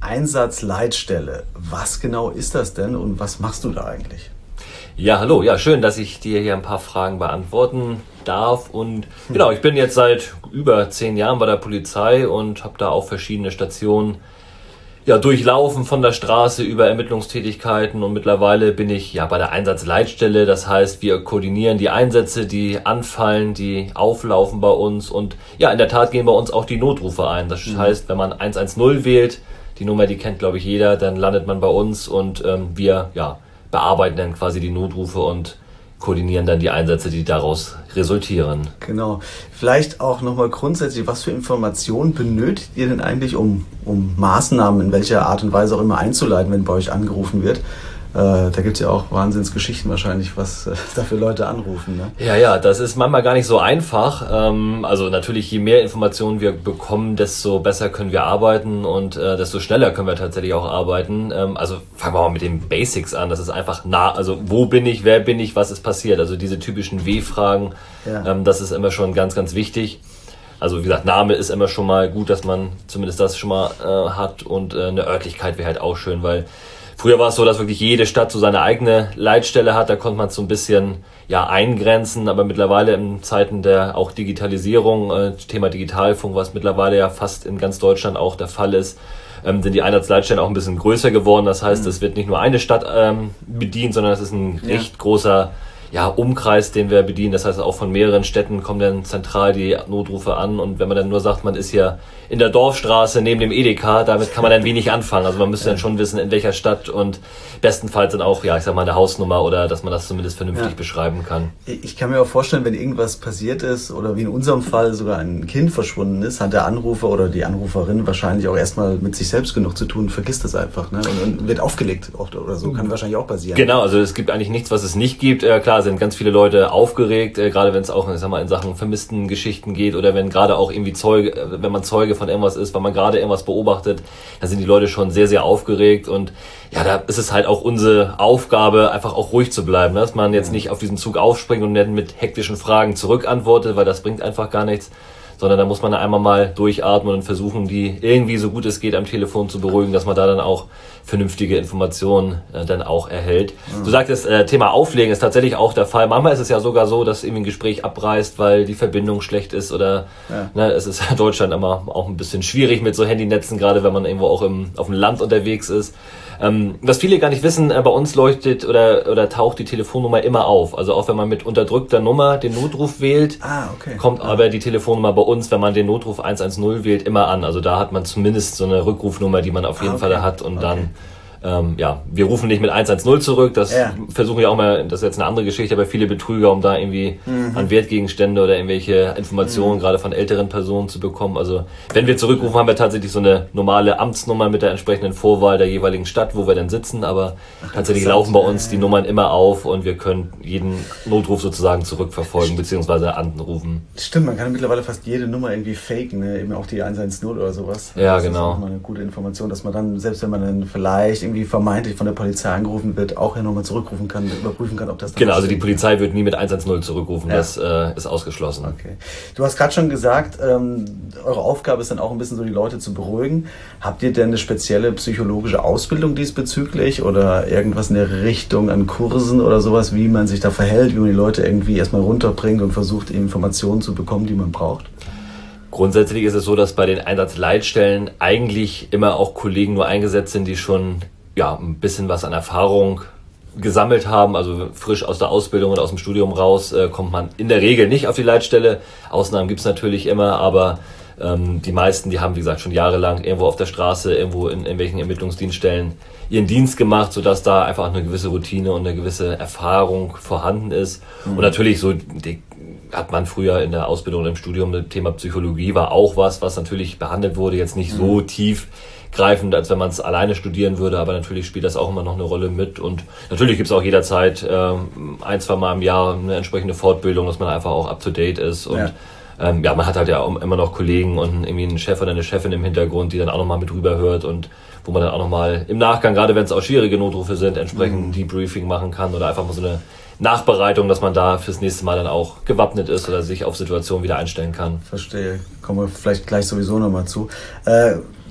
Einsatzleitstelle. Was genau ist das denn und was machst du da eigentlich? Ja, hallo. Ja, schön, dass ich dir hier ein paar Fragen beantworten darf. Und genau, ich bin jetzt seit über zehn Jahren bei der Polizei und habe da auch verschiedene Stationen ja, durchlaufen, von der Straße über Ermittlungstätigkeiten, und mittlerweile bin ich ja bei der Einsatzleitstelle. Das heißt, wir koordinieren die Einsätze, die anfallen, die auflaufen bei uns, und ja, in der Tat gehen bei uns auch die Notrufe ein. Das mhm. heißt, wenn man eins eins null wählt, die Nummer, die kennt glaube ich jeder, dann landet man bei uns, und ähm, wir ja bearbeiten dann quasi die Notrufe und koordinieren dann die Einsätze, die daraus resultieren. Genau. Vielleicht auch nochmal grundsätzlich, was für Informationen benötigt ihr denn eigentlich, um, um Maßnahmen in welcher Art und Weise auch immer einzuleiten, wenn bei euch angerufen wird? Äh, da gibt es ja auch Wahnsinnsgeschichten wahrscheinlich, was äh, da für Leute anrufen. Ne? Ja, ja, das ist manchmal gar nicht so einfach. Ähm, also natürlich, je mehr Informationen wir bekommen, desto besser können wir arbeiten, und äh, desto schneller können wir tatsächlich auch arbeiten. Ähm, also fangen wir mal mit den Basics an. Das ist einfach nah, also wo bin ich, wer bin ich, was ist passiert? Also diese typischen W-Fragen, ja. ähm, das ist immer schon ganz, ganz wichtig. Also wie gesagt, Name ist immer schon mal gut, dass man zumindest das schon mal äh, hat, und äh, eine Örtlichkeit wäre halt auch schön, weil früher war es so, dass wirklich jede Stadt so seine eigene Leitstelle hat. Da konnte man es so ein bisschen ja eingrenzen, aber mittlerweile in Zeiten der auch Digitalisierung, äh, Thema Digitalfunk, was mittlerweile ja fast in ganz Deutschland auch der Fall ist, ähm, sind die Einsatzleitstellen auch ein bisschen größer geworden. Das heißt, mhm. es wird nicht nur eine Stadt ähm, bedient, sondern es ist ein ja. recht großer ja, Umkreis, den wir bedienen. Das heißt, auch von mehreren Städten kommen dann zentral die Notrufe an, und wenn man dann nur sagt, man ist hier in der Dorfstraße neben dem Edeka, damit kann man dann wenig anfangen. Also man müsste ja. dann schon wissen, in welcher Stadt, und bestenfalls dann auch, ja, ich sag mal, eine Hausnummer, oder dass man das zumindest vernünftig ja. beschreiben kann. Ich kann mir auch vorstellen, wenn irgendwas passiert ist oder wie in unserem Fall sogar ein Kind verschwunden ist, hat der Anrufer oder die Anruferin wahrscheinlich auch erstmal mit sich selbst genug zu tun, vergisst das einfach, ne? und, und wird aufgelegt oft oder so, kann wahrscheinlich auch passieren. Genau, also es gibt eigentlich nichts, was es nicht gibt. Äh, klar sind ganz viele Leute aufgeregt, äh, gerade wenn es auch, ich sag mal, in Sachen vermissten Geschichten geht, oder wenn gerade auch irgendwie Zeuge, äh, wenn man Zeuge von irgendwas ist, weil man gerade irgendwas beobachtet, dann sind die Leute schon sehr, sehr aufgeregt, und ja, da ist es halt auch unsere Aufgabe, einfach auch ruhig zu bleiben, dass man jetzt nicht auf diesen Zug aufspringt und dann mit hektischen Fragen zurückantwortet, weil das bringt einfach gar nichts, sondern da muss man einmal mal durchatmen und versuchen, die irgendwie so gut es geht am Telefon zu beruhigen, dass man da dann auch vernünftige Informationen äh, dann auch erhält. Mhm. Du sagtest, äh, Thema Auflegen ist tatsächlich auch der Fall. Manchmal ist es ja sogar so, dass irgendwie ein Gespräch abreißt, weil die Verbindung schlecht ist, oder ja. ne, es ist in Deutschland immer auch ein bisschen schwierig mit so Handynetzen, gerade wenn man irgendwo auch im, auf dem Land unterwegs ist. Ähm, was viele gar nicht wissen, äh, bei uns leuchtet oder oder taucht die Telefonnummer immer auf. Also auch wenn man mit unterdrückter Nummer den Notruf wählt, ah, okay. kommt aber die Telefonnummer bei uns, wenn man den Notruf eins eins null wählt, immer an. Also da hat man zumindest so eine Rückrufnummer, die man auf jeden ah, okay. Fall hat, und okay. dann Ähm, ja, wir rufen nicht mit eins eins null zurück, das ja. versuchen wir auch mal, das ist jetzt eine andere Geschichte, aber viele Betrüger, um da irgendwie mhm. an Wertgegenstände oder irgendwelche Informationen mhm. gerade von älteren Personen zu bekommen. Also wenn wir zurückrufen, haben wir tatsächlich so eine normale Amtsnummer mit der entsprechenden Vorwahl der jeweiligen Stadt, wo wir dann sitzen, aber Ach, tatsächlich laufen bei uns die Nummern immer auf, und wir können jeden Notruf sozusagen zurückverfolgen bzw. anrufen. Stimmt, man kann mittlerweile fast jede Nummer irgendwie faken, ne? Eben auch die eins eins null oder sowas. Ja, das genau. Das ist auch mal eine gute Information, dass man dann, selbst wenn man dann vielleicht irgendwie vermeintlich von der Polizei angerufen wird, auch ja nochmal zurückrufen kann, überprüfen kann, ob das dann Genau, also die Polizei wird nie mit eins eins null zurückrufen, ja. das äh, ist ausgeschlossen. Okay. Du hast gerade schon gesagt, ähm, eure Aufgabe ist dann auch ein bisschen so, die Leute zu beruhigen. Habt ihr denn eine spezielle psychologische Ausbildung diesbezüglich oder irgendwas in der Richtung an Kursen oder sowas, wie man sich da verhält, wie man die Leute irgendwie erstmal runterbringt und versucht, Informationen zu bekommen, die man braucht? Grundsätzlich ist es so, dass bei den Einsatzleitstellen eigentlich immer auch Kollegen nur eingesetzt sind, die schon ja ein bisschen was an Erfahrung gesammelt haben, also frisch aus der Ausbildung oder aus dem Studium raus, äh, kommt man in der Regel nicht auf die Leitstelle. Ausnahmen gibt's natürlich immer, aber ähm, die meisten, die haben, wie gesagt, schon jahrelang irgendwo auf der Straße, irgendwo in irgendwelchen Ermittlungsdienststellen ihren Dienst gemacht, sodass da einfach eine gewisse Routine und eine gewisse Erfahrung vorhanden ist. Mhm. Und natürlich so die, hat man früher in der Ausbildung und im Studium, das Thema Psychologie war auch was, was natürlich behandelt wurde, jetzt nicht mhm. so tiefgreifend, als wenn man es alleine studieren würde, aber natürlich spielt das auch immer noch eine Rolle mit, und natürlich gibt es auch jederzeit äh, ein, zwei Mal im Jahr eine entsprechende Fortbildung, dass man einfach auch up to date ist, und ja. Ähm, ja, man hat halt ja auch immer noch Kollegen und irgendwie einen Chef oder eine Chefin im Hintergrund, die dann auch nochmal mit rüberhört, und wo man dann auch nochmal im Nachgang, gerade wenn es auch schwierige Notrufe sind, entsprechend mhm. Debriefing machen kann oder einfach mal so eine Nachbereitung, dass man da fürs nächste Mal dann auch gewappnet ist oder sich auf Situationen wieder einstellen kann. Verstehe. Kommen wir vielleicht gleich sowieso nochmal zu. Äh,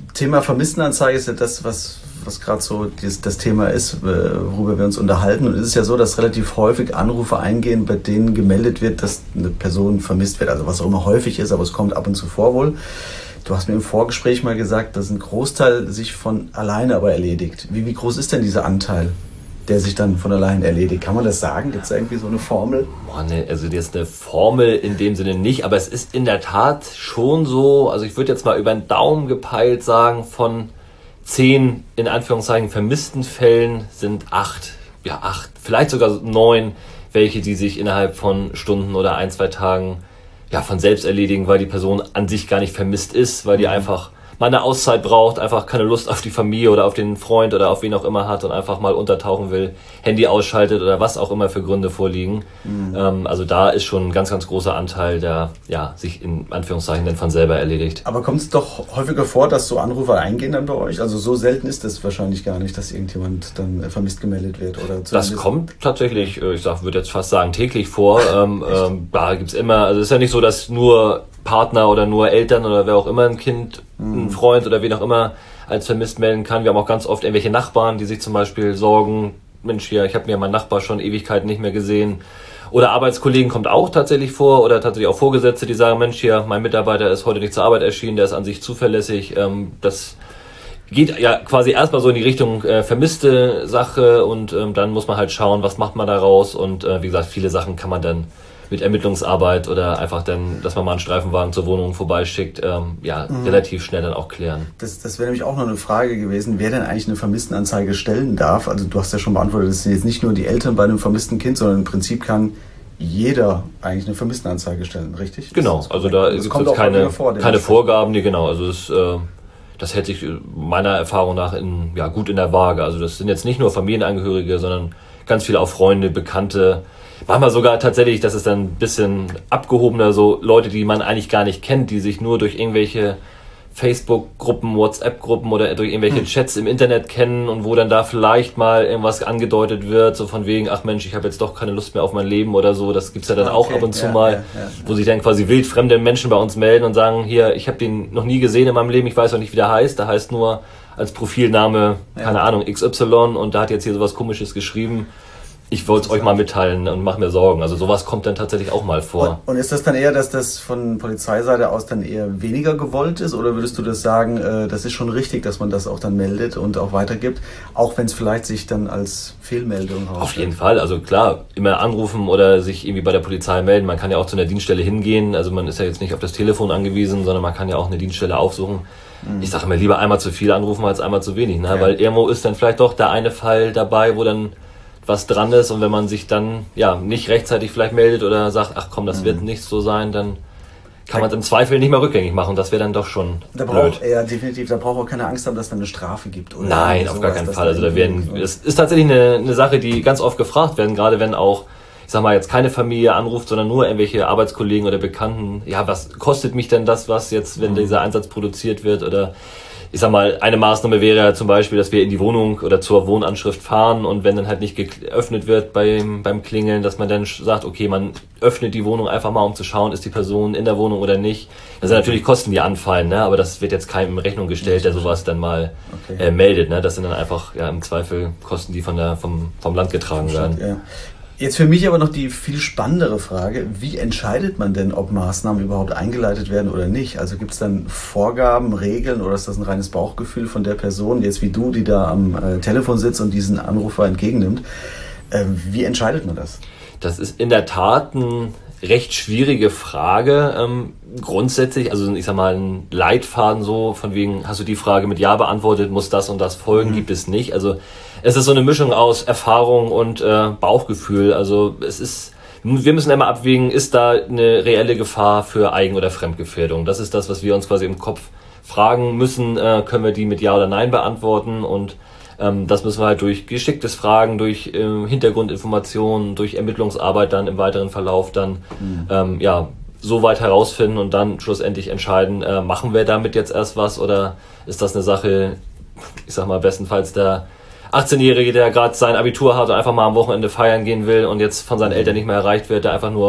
Thema Vermisstenanzeige ist ja das, was, was gerade so das, das Thema ist, worüber wir uns unterhalten. Und es ist ja so, dass relativ häufig Anrufe eingehen, bei denen gemeldet wird, dass eine Person vermisst wird. Also was auch immer häufig ist, aber es kommt ab und zu vor wohl. Du hast mir im Vorgespräch mal gesagt, dass ein Großteil sich von alleine aber erledigt. Wie, wie groß ist denn dieser Anteil, der sich dann von allein erledigt? Kann man das sagen? Gibt es da irgendwie so eine Formel? Boah, ne, also jetzt eine Formel in dem Sinne nicht, aber es ist in der Tat schon so, also ich würde jetzt mal über den Daumen gepeilt sagen, von zehn, in Anführungszeichen, vermissten Fällen sind acht, ja acht, vielleicht sogar neun, welche, die sich innerhalb von Stunden oder ein, zwei Tagen ja von selbst erledigen, weil die Person an sich gar nicht vermisst ist, weil die einfach mal eine Auszeit braucht, einfach keine Lust auf die Familie oder auf den Freund oder auf wen auch immer hat und einfach mal untertauchen will, Handy ausschaltet oder was auch immer für Gründe vorliegen. Mhm. Ähm, also da ist schon ein ganz, ganz großer Anteil, der ja sich in Anführungszeichen dann von selber erledigt. Aber kommt es doch häufiger vor, dass so Anrufe eingehen dann bei euch? Also so selten ist es wahrscheinlich gar nicht, dass irgendjemand dann vermisst gemeldet wird? Oder das kommt tatsächlich, ich sag, würde jetzt fast sagen, täglich vor. ähm, ähm, da gibt's immer, also es ist ja nicht so, dass nur Partner oder nur Eltern oder wer auch immer ein Kind, ein Freund oder wen auch immer als vermisst melden kann. Wir haben auch ganz oft irgendwelche Nachbarn, die sich zum Beispiel sorgen, Mensch, hier, ich habe mir meinen Nachbar schon Ewigkeiten nicht mehr gesehen. Oder Arbeitskollegen kommt auch tatsächlich vor oder tatsächlich auch Vorgesetzte, die sagen, Mensch, hier, mein Mitarbeiter ist heute nicht zur Arbeit erschienen, der ist an sich zuverlässig. Ähm, das geht ja quasi erstmal so in die Richtung äh, vermisste Sache und ähm, dann muss man halt schauen, was macht man daraus und äh, wie gesagt, viele Sachen kann man dann mit Ermittlungsarbeit oder einfach dann, dass man mal einen Streifenwagen zur Wohnung vorbeischickt, ähm, ja, mhm. relativ schnell dann auch klären. Das, das wäre nämlich auch noch eine Frage gewesen, wer denn eigentlich eine Vermisstenanzeige stellen darf. Also du hast ja schon beantwortet, das sind jetzt nicht nur die Eltern bei einem vermissten Kind, sondern im Prinzip kann jeder eigentlich eine Vermisstenanzeige stellen, richtig? Genau, also da gibt es jetzt keine, vor, keine Vorgaben, nee, genau, also es äh, das hält sich meiner Erfahrung nach in, ja, gut in der Waage. Also das sind jetzt nicht nur Familienangehörige, sondern ganz viele auch Freunde, Bekannte, manchmal sogar tatsächlich, das ist dann ein bisschen abgehobener, so Leute, die man eigentlich gar nicht kennt, die sich nur durch irgendwelche Facebook-Gruppen, WhatsApp-Gruppen oder durch irgendwelche hm. Chats im Internet kennen und wo dann da vielleicht mal irgendwas angedeutet wird, so von wegen, ach Mensch, ich habe jetzt doch keine Lust mehr auf mein Leben oder so. Das gibt's ja dann okay, auch ab und zu ja, mal, ja, ja, wo sich dann quasi wildfremde Menschen bei uns melden und sagen, hier, ich habe den noch nie gesehen in meinem Leben, ich weiß auch nicht, wie der heißt. Der heißt nur als Profilname, keine ja. Ahnung, X Y und da hat jetzt hier sowas Komisches geschrieben. Ich wollte es euch mal mitteilen und mache mir Sorgen. Also sowas kommt dann tatsächlich auch mal vor. Und, und ist das dann eher, dass das von Polizeiseite aus dann eher weniger gewollt ist? Oder würdest du das sagen, äh, das ist schon richtig, dass man das auch dann meldet und auch weitergibt? Auch wenn es vielleicht sich dann als Fehlmeldung herausstellt? Auf jeden Fall. Also klar, immer anrufen oder sich irgendwie bei der Polizei melden. Man kann ja auch zu einer Dienststelle hingehen. Also man ist ja jetzt nicht auf das Telefon angewiesen, sondern man kann ja auch eine Dienststelle aufsuchen. Mhm. Ich sage immer, lieber einmal zu viel anrufen als einmal zu wenig. Ne? Ja. Weil irgendwo ist dann vielleicht doch der eine Fall dabei, wo dann was dran ist und wenn man sich dann ja nicht rechtzeitig vielleicht meldet oder sagt, ach komm, das mhm. wird nicht so sein, dann kann man es im Zweifel nicht mehr rückgängig machen. Das wäre dann doch schon da blöd. Braucht, ja, definitiv. Da braucht auch keine Angst haben, dass es dann eine Strafe gibt. Oder Nein, auf gar keinen Fall. Also da werden, es ist tatsächlich eine, eine Sache, die ganz oft gefragt werden, gerade wenn auch, ich sag mal, jetzt keine Familie anruft, sondern nur irgendwelche Arbeitskollegen oder Bekannten. Ja, was kostet mich denn das, was jetzt, wenn mhm. dieser Einsatz produziert wird oder ich sag mal, eine Maßnahme wäre ja zum Beispiel, dass wir in die Wohnung oder zur Wohnanschrift fahren und wenn dann halt nicht geöffnet wird beim, beim Klingeln, dass man dann sagt, okay, man öffnet die Wohnung einfach mal, um zu schauen, ist die Person in der Wohnung oder nicht. Das sind natürlich Kosten, die anfallen, ne? Aber das wird jetzt keinem in Rechnung gestellt, der sowas dann mal okay. äh, meldet. Ne? Das sind dann einfach ja im Zweifel Kosten, die von der, vom, vom Land getragen werden. Ja. Jetzt für mich aber noch die viel spannendere Frage, wie entscheidet man denn, ob Maßnahmen überhaupt eingeleitet werden oder nicht? Also gibt es dann Vorgaben, Regeln oder ist das ein reines Bauchgefühl von der Person, jetzt wie du, die da am äh, Telefon sitzt und diesen Anrufer entgegennimmt? Äh, wie entscheidet man das? Das ist in der Tat ein recht schwierige Frage. Ähm, grundsätzlich, also ich sag mal, ein Leitfaden so, von wegen, hast du die Frage mit Ja beantwortet, muss das und das folgen, mhm. gibt es nicht. Also es ist so eine Mischung aus Erfahrung und äh, Bauchgefühl. Also es ist, wir müssen immer abwägen, ist da eine reelle Gefahr für Eigen- oder Fremdgefährdung? Das ist das, was wir uns quasi im Kopf fragen müssen. Äh, können wir die mit Ja oder Nein beantworten? Und ähm, das müssen wir halt durch geschicktes Fragen, durch äh, Hintergrundinformationen, durch Ermittlungsarbeit dann im weiteren Verlauf dann mhm. ähm, ja so weit herausfinden und dann schlussendlich entscheiden, äh, machen wir damit jetzt erst was oder ist das eine Sache, ich sag mal bestenfalls der achtzehnjährige, der gerade sein Abitur hat und einfach mal am Wochenende feiern gehen will und jetzt von seinen Eltern nicht mehr erreicht wird, der einfach nur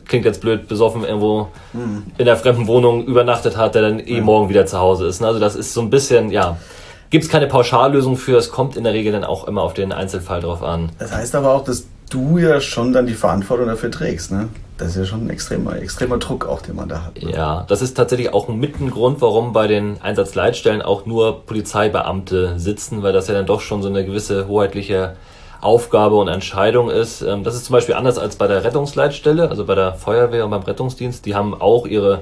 klingt jetzt blöd, besoffen irgendwo mhm. in der fremden Wohnung übernachtet hat, der dann eh mhm. morgen wieder zu Hause ist. Also das ist so ein bisschen, ja, gibt es keine Pauschallösung für, es kommt in der Regel dann auch immer auf den Einzelfall drauf an. Das heißt aber auch, dass du ja schon dann die Verantwortung dafür trägst, ne? Das ist ja schon ein extremer, extremer Druck auch, den man da hat. Ne? Ja, das ist tatsächlich auch mit ein Grund, warum bei den Einsatzleitstellen auch nur Polizeibeamte sitzen, weil das ja dann doch schon so eine gewisse hoheitliche Aufgabe und Entscheidung ist. Das ist zum Beispiel anders als bei der Rettungsleitstelle, also bei der Feuerwehr und beim Rettungsdienst. Die haben auch ihre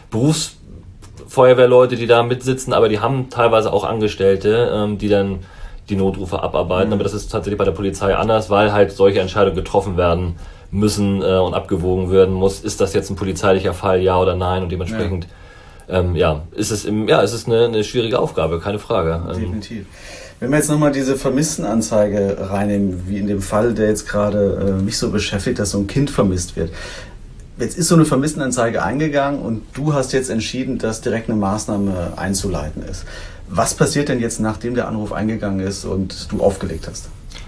Berufsfeuerwehrleute, die da mitsitzen, aber die haben teilweise auch Angestellte, die dann die Notrufe abarbeiten. Mhm. Aber das ist tatsächlich bei der Polizei anders, weil halt solche Entscheidungen getroffen werden müssen äh, und abgewogen werden muss. Ist das jetzt ein polizeilicher Fall, ja oder nein? Und dementsprechend ja, ähm, ja ist es im, ja, es ist eine, eine schwierige Aufgabe, keine Frage. Definitiv. Wenn wir jetzt nochmal diese Vermisstenanzeige reinnehmen, wie in dem Fall, der jetzt gerade äh, mich so beschäftigt, dass so ein Kind vermisst wird. Jetzt ist so eine Vermisstenanzeige eingegangen und du hast jetzt entschieden, dass direkt eine Maßnahme einzuleiten ist. Was passiert denn jetzt, nachdem der Anruf eingegangen ist und du aufgelegt hast?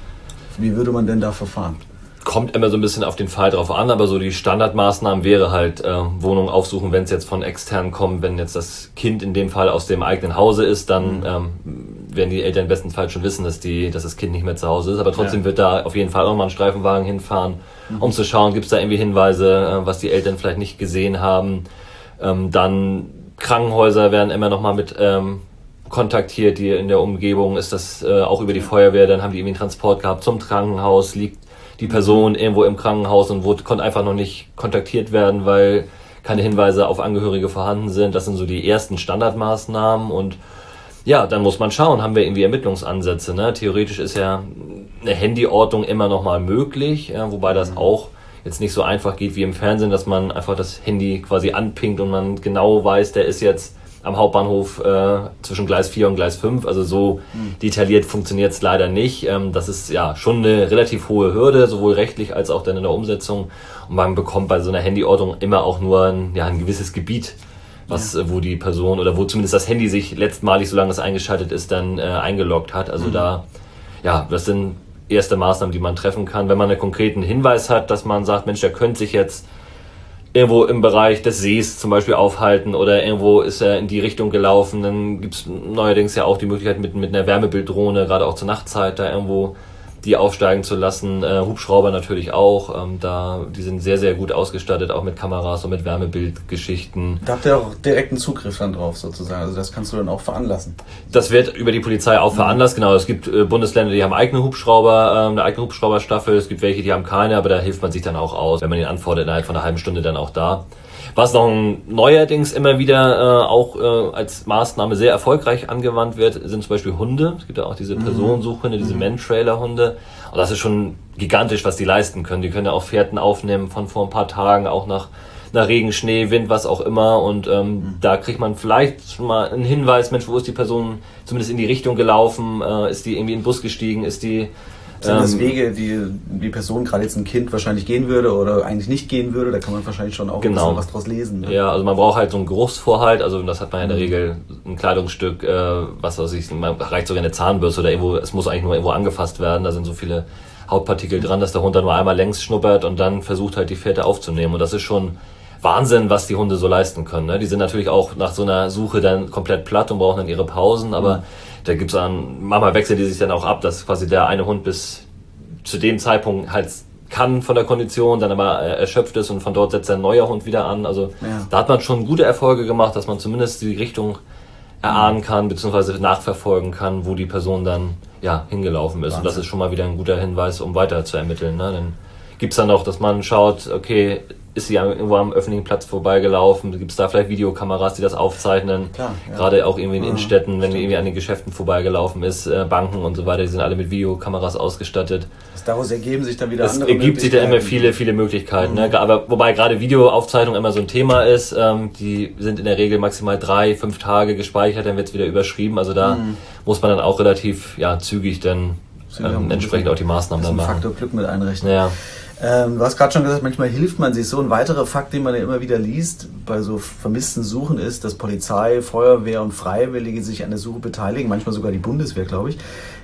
Wie würde man denn da verfahren? Kommt immer so ein bisschen auf den Fall drauf an, aber so die Standardmaßnahmen wäre halt äh, Wohnung aufsuchen, wenn es jetzt von extern kommt. Wenn jetzt das Kind in dem Fall aus dem eigenen Hause ist, dann mhm. ähm, werden die Eltern bestenfalls schon wissen, dass, die, dass das Kind nicht mehr zu Hause ist. Aber trotzdem ja. wird da auf jeden Fall auch mal ein Streifenwagen hinfahren, mhm. um zu schauen, gibt es da irgendwie Hinweise, äh, was die Eltern vielleicht nicht gesehen haben. Ähm, dann Krankenhäuser werden immer noch mal mit ähm, kontaktiert, die in der Umgebung ist das äh, auch über die Feuerwehr. Dann haben die irgendwie einen Transport gehabt zum Krankenhaus, liegt die Person irgendwo im Krankenhaus und wurde, konnte einfach noch nicht kontaktiert werden, weil keine Hinweise auf Angehörige vorhanden sind. Das sind so die ersten Standardmaßnahmen und ja, dann muss man schauen, haben wir irgendwie Ermittlungsansätze. Ne? Theoretisch ist ja eine Handyortung immer noch mal möglich, ja, wobei das auch jetzt nicht so einfach geht wie im Fernsehen, dass man einfach das Handy quasi anpingt und man genau weiß, der ist jetzt am Hauptbahnhof äh, zwischen Gleis vier und Gleis fünf. Also so mhm. detailliert funktioniert es leider nicht. Ähm, das ist ja schon eine relativ hohe Hürde, sowohl rechtlich als auch dann in der Umsetzung. Und man bekommt bei so einer Handyortung immer auch nur ein, ja, ein gewisses Gebiet, was, ja. wo die Person oder wo zumindest das Handy sich letztmalig, solange es eingeschaltet ist, dann äh, eingeloggt hat. Also mhm. da, ja, das sind erste Maßnahmen, die man treffen kann. Wenn man einen konkreten Hinweis hat, dass man sagt, Mensch, der könnte sich jetzt irgendwo im Bereich des Sees zum Beispiel aufhalten oder irgendwo ist er in die Richtung gelaufen, dann gibt es neuerdings ja auch die Möglichkeit mit, mit einer Wärmebilddrohne, gerade auch zur Nachtzeit, da irgendwo die aufsteigen zu lassen. Äh, Hubschrauber natürlich auch, ähm, da die sind sehr, sehr gut ausgestattet, auch mit Kameras und mit Wärmebildgeschichten. Da habt ihr auch direkten Zugriff dann drauf sozusagen, also das kannst du dann auch veranlassen. Das wird über die Polizei auch mhm. veranlasst, genau. Es gibt äh, Bundesländer, die haben eigene Hubschrauber, äh, eine eigene Hubschrauberstaffel, es gibt welche, die haben keine, aber da hilft man sich dann auch aus, wenn man ihn anfordert, innerhalb von einer halben Stunde dann auch da. Was noch ein, neuerdings immer wieder äh, auch äh, als Maßnahme sehr erfolgreich angewandt wird, sind zum Beispiel Hunde. Es gibt ja auch diese Personensuchhunde, diese Man-Trailer-Hunde. Und das ist schon gigantisch, was die leisten können. Die können ja auch Fährten aufnehmen von vor ein paar Tagen, auch nach, nach Regen, Schnee, Wind, was auch immer. Und ähm, mhm. da kriegt man vielleicht schon mal einen Hinweis, Mensch, wo ist die Person zumindest in die Richtung gelaufen? Äh, ist die irgendwie in den Bus gestiegen? Ist die... Sind das Wege, die die Person, gerade jetzt ein Kind, wahrscheinlich gehen würde oder eigentlich nicht gehen würde? Da kann man wahrscheinlich schon auch genau. ein bisschen was draus lesen. Ne? Ja, also man braucht halt so einen Geruchsvorhalt. Also das hat man ja in der Regel ein Kleidungsstück, äh, was weiß ich, man reicht sogar eine Zahnbürste oder irgendwo, es muss eigentlich nur irgendwo angefasst werden. Da sind so viele Hautpartikel dran, dass der Hund dann nur einmal längs schnuppert und dann versucht halt die Fährte aufzunehmen. Und das ist schon Wahnsinn, was die Hunde so leisten können. Ne? Die sind natürlich auch nach so einer Suche dann komplett platt und brauchen dann ihre Pausen, aber mhm. da gibt's dann, manchmal wechseln die sich dann auch ab, dass quasi der eine Hund bis zu dem Zeitpunkt halt kann von der Kondition, dann aber erschöpft ist und von dort setzt ein neuer Hund wieder an. Also ja. da hat man schon gute Erfolge gemacht, dass man zumindest die Richtung erahnen kann, beziehungsweise nachverfolgen kann, wo die Person dann ja hingelaufen ist. Wahnsinn. Und das ist schon mal wieder ein guter Hinweis, um weiter zu ermitteln. Ne? Dann gibt's dann auch, dass man schaut, okay, ist sie irgendwo am öffentlichen Platz vorbeigelaufen? Gibt es da vielleicht Videokameras, die das aufzeichnen? Klar, ja. Gerade auch irgendwie in Innenstädten, wenn die irgendwie an den Geschäften vorbeigelaufen ist, äh, Banken und so weiter, die sind alle mit Videokameras ausgestattet. Das daraus ergeben sich dann wieder es andere ergibt sich dann immer viele, viele Möglichkeiten. Mhm. Ne? Aber wobei gerade Videoaufzeichnung immer so ein Thema ist, ähm, die sind in der Regel maximal drei, fünf Tage gespeichert, dann wird es wieder überschrieben. Also da mhm. muss man dann auch relativ ja, zügig dann ähm, entsprechend auch die Maßnahmen dann machen. Faktor Glück mit einrechnen. Ja. Ähm, du hast gerade schon gesagt, manchmal hilft man sich so. Ein weiterer Fakt, den man ja immer wieder liest bei so vermissten Suchen ist, dass Polizei, Feuerwehr und Freiwillige sich an der Suche beteiligen, manchmal sogar die Bundeswehr, glaube ich.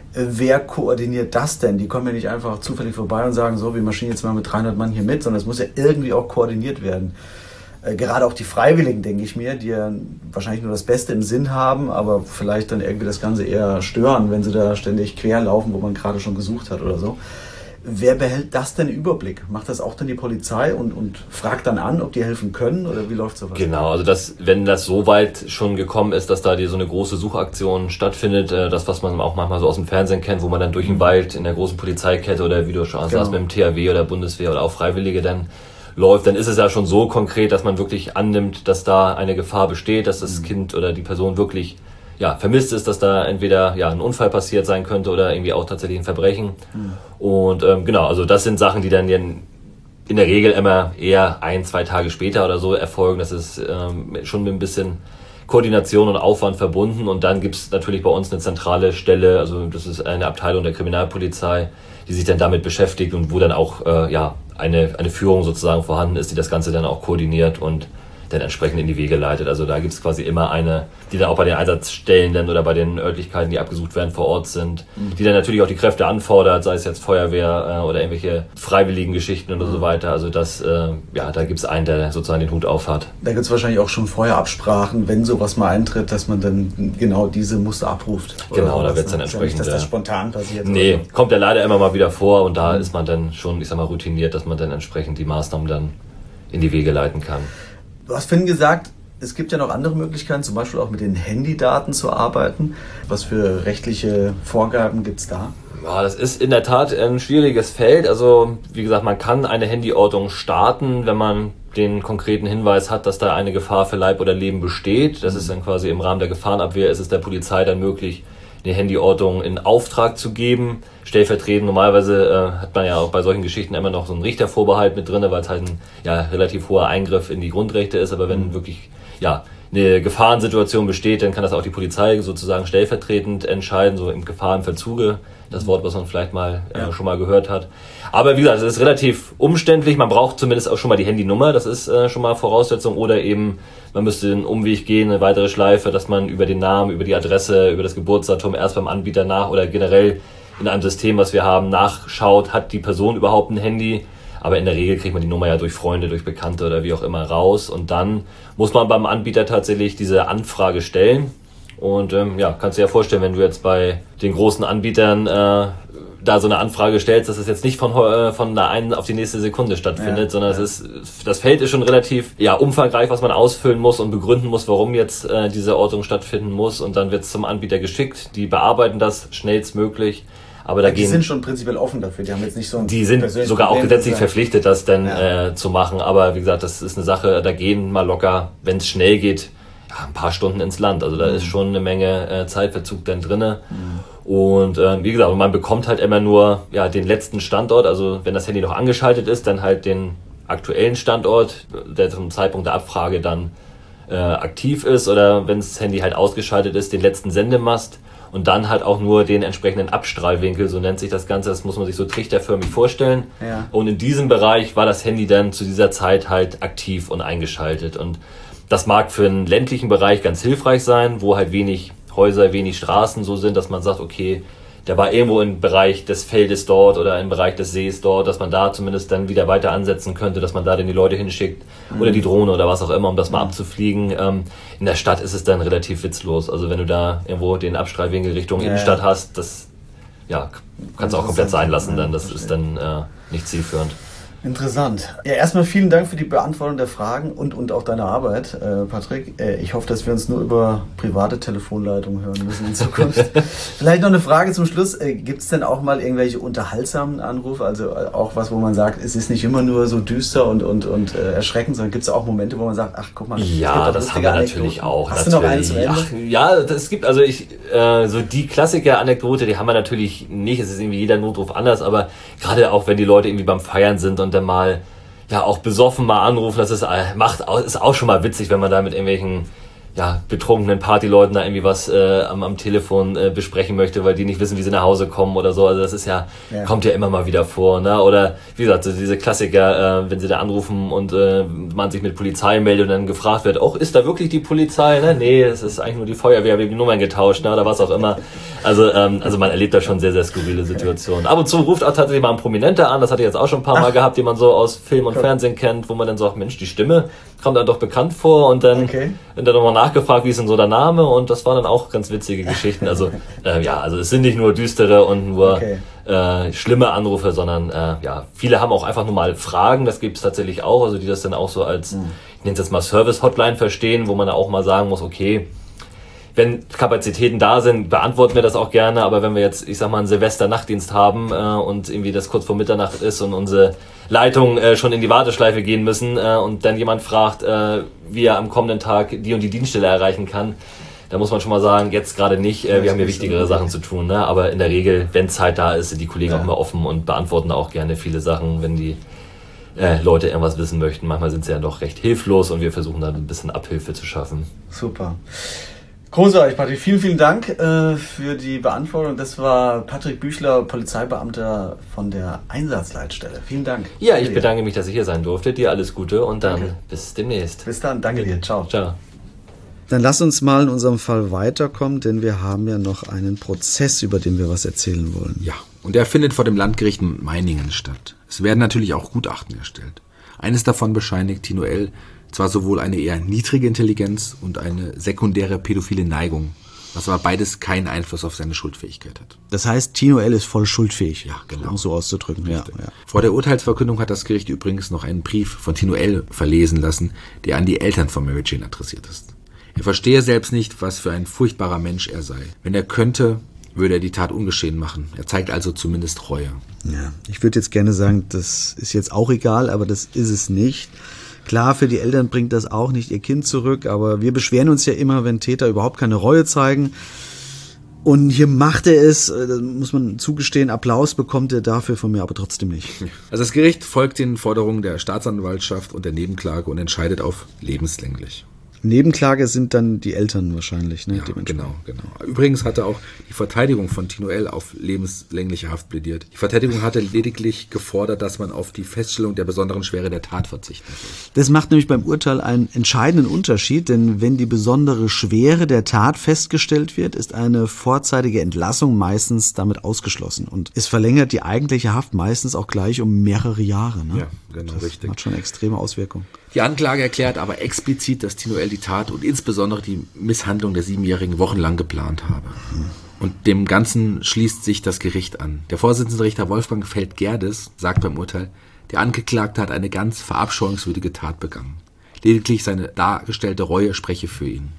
Wer koordiniert das denn? Die kommen ja nicht einfach zufällig vorbei und sagen, so, wir marschieren jetzt mal mit dreihundert Mann hier mit, sondern es muss ja irgendwie auch koordiniert werden. Äh, gerade auch die Freiwilligen, denke ich mir, die ja wahrscheinlich nur das Beste im Sinn haben, aber vielleicht dann irgendwie das Ganze eher stören, wenn sie da ständig quer laufen, wo man gerade schon gesucht hat oder so. Wer behält das denn Überblick? Macht das auch dann die Polizei und, und fragt dann an, ob die helfen können oder wie läuft sowas? Genau, also das, wenn das so weit schon gekommen ist, dass da die, so eine große Suchaktion stattfindet, äh, das, was man auch manchmal so aus dem Fernsehen kennt, wo man dann durch den Wald in der großen Polizeikette oder wie du schon genau. sagst, mit dem T H W oder Bundeswehr oder auch Freiwillige dann läuft, dann ist es ja schon so konkret, dass man wirklich annimmt, dass da eine Gefahr besteht, dass das mhm. Kind oder die Person wirklich ja, vermisst ist, dass da entweder ja ein Unfall passiert sein könnte oder irgendwie auch tatsächlich ein Verbrechen. Mhm. Und ähm, genau, also das sind Sachen, die dann in der Regel immer eher ein, zwei Tage später oder so erfolgen. Das ist ähm, schon mit ein bisschen Koordination und Aufwand verbunden. Und dann gibt's natürlich bei uns eine zentrale Stelle, also das ist eine Abteilung der Kriminalpolizei, die sich dann damit beschäftigt und wo dann auch äh, ja eine, eine Führung sozusagen vorhanden ist, die das Ganze dann auch koordiniert und dann entsprechend in die Wege leitet. Also da gibt es quasi immer eine, die dann auch bei den Einsatzstellen dann oder bei den Örtlichkeiten, die abgesucht werden, vor Ort sind, mhm. die dann natürlich auch die Kräfte anfordert, sei es jetzt Feuerwehr äh, oder irgendwelche freiwilligen Geschichten oder mhm. so weiter. Also das, äh, ja, da gibt es einen, der sozusagen den Hut auf hat. Da gibt es wahrscheinlich auch schon vorher Absprachen, wenn sowas mal eintritt, dass man dann genau diese Muster abruft. Genau, da wird es dann entsprechend... Nicht, dass das spontan passiert. Nee, oder? Kommt ja leider immer mal wieder vor und da mhm. ist man dann schon, ich sag mal, routiniert, dass man dann entsprechend die Maßnahmen dann in die Wege leiten kann. Du hast vorhin gesagt, es gibt ja noch andere Möglichkeiten, zum Beispiel auch mit den Handydaten zu arbeiten. Was für rechtliche Vorgaben gibt es da? Ja, das ist in der Tat ein schwieriges Feld. Also wie gesagt, man kann eine Handyortung starten, wenn man den konkreten Hinweis hat, dass da eine Gefahr für Leib oder Leben besteht. Das ist dann quasi im Rahmen der Gefahrenabwehr, ist es der Polizei dann möglich, eine Handyortung in Auftrag zu geben. Stellvertretend, normalerweise äh, hat man ja auch bei solchen Geschichten immer noch so einen Richtervorbehalt mit drin, weil es halt ein ja, relativ hoher Eingriff in die Grundrechte ist. Aber wenn wirklich ja eine Gefahrensituation besteht, dann kann das auch die Polizei sozusagen stellvertretend entscheiden, so im Gefahrenverzuge. Das Wort, was man vielleicht mal äh, ja. schon mal gehört hat. Aber wie gesagt, es ist relativ umständlich. Man braucht zumindest auch schon mal die Handynummer. Das ist äh, schon mal Voraussetzung. Oder eben, man müsste den Umweg gehen, eine weitere Schleife, dass man über den Namen, über die Adresse, über das Geburtsdatum erst beim Anbieter nach oder generell in einem System, was wir haben, nachschaut, hat die Person überhaupt ein Handy. Aber in der Regel kriegt man die Nummer ja durch Freunde, durch Bekannte oder wie auch immer raus. Und dann muss man beim Anbieter tatsächlich diese Anfrage stellen. Und ähm, ja, kannst du dir ja vorstellen, wenn du jetzt bei den großen Anbietern äh, da so eine Anfrage stellst, dass es jetzt nicht von äh, von der einen auf die nächste Sekunde stattfindet, ja, sondern ja. es ist, das Feld ist schon relativ ja umfangreich, was man ausfüllen muss und begründen muss, warum jetzt äh, diese Ortung stattfinden muss. Und dann wird es zum Anbieter geschickt. Die bearbeiten das schnellstmöglich. Aber da ja, die gehen, sind schon prinzipiell offen dafür. Die haben jetzt nicht so ein Die sind sogar auch gesetzlich verpflichtet, das dann ja. äh, zu machen. Aber wie gesagt, das ist eine Sache, da gehen mal locker, wenn es schnell geht, ja, ein paar Stunden ins Land. Also da mhm. ist schon eine Menge äh, Zeitverzug dann drinne. Mhm. Und äh, wie gesagt, man bekommt halt immer nur ja den letzten Standort. Also wenn das Handy noch angeschaltet ist, dann halt den aktuellen Standort, der zum Zeitpunkt der Abfrage dann äh, aktiv ist. Oder wenn das Handy halt ausgeschaltet ist, den letzten Sendemast. Und dann halt auch nur den entsprechenden Abstrahlwinkel, so nennt sich das Ganze, das muss man sich so trichterförmig vorstellen. Ja. Und in diesem Bereich war das Handy dann zu dieser Zeit halt aktiv und eingeschaltet. Und das mag für einen ländlichen Bereich ganz hilfreich sein, wo halt wenig Häuser, wenig Straßen so sind, dass man sagt, okay, der war irgendwo im Bereich des Feldes dort oder im Bereich des Sees dort, dass man da zumindest dann wieder weiter ansetzen könnte, dass man da dann die Leute hinschickt mhm. oder die Drohne oder was auch immer, um das mal mhm. abzufliegen. Ähm, in der Stadt ist es dann relativ witzlos. Also wenn du da irgendwo den Abstrahlwinkel Richtung ja, Innenstadt ja. hast, das ja, kannst du auch komplett sein lassen, dann das ist dann äh, nicht zielführend. Interessant. Ja, erstmal vielen Dank für die Beantwortung der Fragen und, und auch deine Arbeit, äh, Patrick. Äh, ich hoffe, dass wir uns nur über private Telefonleitungen hören müssen in Zukunft. Vielleicht noch eine Frage zum Schluss. Äh, gibt es denn auch mal irgendwelche unterhaltsamen Anrufe? Also äh, auch was, wo man sagt, es ist nicht immer nur so düster und, und, und äh, erschreckend, sondern gibt es auch Momente, wo man sagt, ach guck mal. Ja, das haben wir natürlich auch. Hast natürlich. du noch eins zu Ende? Ach, ja, das gibt, also ich, äh, so die Klassiker-Anekdote, die haben wir natürlich nicht. Es ist irgendwie jeder Notruf anders, aber gerade auch, wenn die Leute irgendwie beim Feiern sind und dann mal ja auch besoffen mal anrufen, das ist macht ist auch schon mal witzig, wenn man da mit irgendwelchen ja betrunkenen Partyleuten da irgendwie was äh, am, am Telefon äh, besprechen möchte, weil die nicht wissen, wie sie nach Hause kommen oder so. Also das ist ja, ja. kommt ja immer mal wieder vor, ne? Oder wie gesagt, so diese Klassiker, äh, wenn sie da anrufen und äh, man sich mit Polizei meldet und dann gefragt wird, auch ist da wirklich die Polizei? Ne? Nee, es ist eigentlich nur die Feuerwehr, wir haben die Nummern getauscht, ne? Oder was auch immer. Also, ähm, also man erlebt da schon sehr, sehr skurrile Situationen. Ab und zu ruft auch tatsächlich mal ein Prominenter an, das hatte ich jetzt auch schon ein paar Mal Ach. gehabt, die man so aus Film und Komm. Fernsehen kennt, wo man dann sagt, Mensch, die Stimme kommt dann doch bekannt vor und dann okay. wird dann nochmal nachgefragt, wie ist denn so der Name und das waren dann auch ganz witzige Geschichten. Also äh, ja, also es sind nicht nur düstere und nur okay. äh, schlimme Anrufe, sondern äh, ja, viele haben auch einfach nur mal Fragen, das gibt es tatsächlich auch, also die das dann auch so als, mhm. ich nenne es jetzt mal Service-Hotline verstehen, wo man dann auch mal sagen muss, okay, wenn Kapazitäten da sind, beantworten wir das auch gerne, aber wenn wir jetzt, ich sag mal, einen Silvester-Nachtdienst haben äh, und irgendwie das kurz vor Mitternacht ist und unsere Leitung äh, schon in die Warteschleife gehen müssen äh, und dann jemand fragt, äh, wie er am kommenden Tag die und die Dienststelle erreichen kann, da muss man schon mal sagen, jetzt gerade nicht, äh, wir haben hier wichtigere Sachen zu tun, ne? Aber in der Regel, wenn Zeit da ist, sind die Kollegen ja. auch immer offen und beantworten auch gerne viele Sachen, wenn die äh, Leute irgendwas wissen möchten. Manchmal sind sie ja doch recht hilflos und wir versuchen dann ein bisschen Abhilfe zu schaffen. Super. Großartig, Patrick. Vielen, vielen Dank äh, für die Beantwortung. Das war Patrick Büchler, Polizeibeamter von der Einsatzleitstelle. Vielen Dank. Ja, ich bedanke mich, dass ich hier sein durfte. Dir alles Gute und dann danke. Bis demnächst. Bis dann. Danke dir. Ciao. Ciao. Dann lass uns mal in unserem Fall weiterkommen, denn wir haben ja noch einen Prozess, über den wir was erzählen wollen. Ja, und der findet vor dem Landgericht Meiningen statt. Es werden natürlich auch Gutachten erstellt. Eines davon bescheinigt Tino L. zwar sowohl eine eher niedrige Intelligenz und eine sekundäre pädophile Neigung, was aber beides keinen Einfluss auf seine Schuldfähigkeit hat. Das heißt, Tino L. ist voll schuldfähig, ja, genau. um so auszudrücken. Ja, ja. Vor der Urteilsverkündung hat das Gericht übrigens noch einen Brief von Tino L. verlesen lassen, der an die Eltern von Mary Jane adressiert ist. Er verstehe selbst nicht, was für ein furchtbarer Mensch er sei. Wenn er könnte, würde er die Tat ungeschehen machen. Er zeigt also zumindest Reue. Ja, ich würde jetzt gerne sagen, das ist jetzt auch egal, aber das ist es nicht. Klar, für die Eltern bringt das auch nicht ihr Kind zurück, aber wir beschweren uns ja immer, wenn Täter überhaupt keine Reue zeigen. Und hier macht er es, das muss man zugestehen, Applaus bekommt er dafür von mir aber trotzdem nicht. Also das Gericht folgt den Forderungen der Staatsanwaltschaft und der Nebenklage und entscheidet auf lebenslänglich. Nebenklage sind dann die Eltern wahrscheinlich, ne? Ja, genau, genau. Übrigens hatte auch die Verteidigung von Tino L. auf lebenslängliche Haft plädiert. Die Verteidigung hatte lediglich gefordert, dass man auf die Feststellung der besonderen Schwere der Tat verzichten soll. Das macht nämlich beim Urteil einen entscheidenden Unterschied, denn wenn die besondere Schwere der Tat festgestellt wird, ist eine vorzeitige Entlassung meistens damit ausgeschlossen. Und es verlängert die eigentliche Haft meistens auch gleich um mehrere Jahre. Ne? Ja, genau, das richtig. Hat schon extreme Auswirkungen. Die Anklage erklärt aber explizit, dass Tino L. die Tat und insbesondere die Misshandlung der Siebenjährigen wochenlang geplant habe. Und dem Ganzen schließt sich das Gericht an. Der Vorsitzende Richter Wolfgang Feld-Gerdes sagt beim Urteil, der Angeklagte hat eine ganz verabscheuungswürdige Tat begangen. Lediglich seine dargestellte Reue spreche für ihn.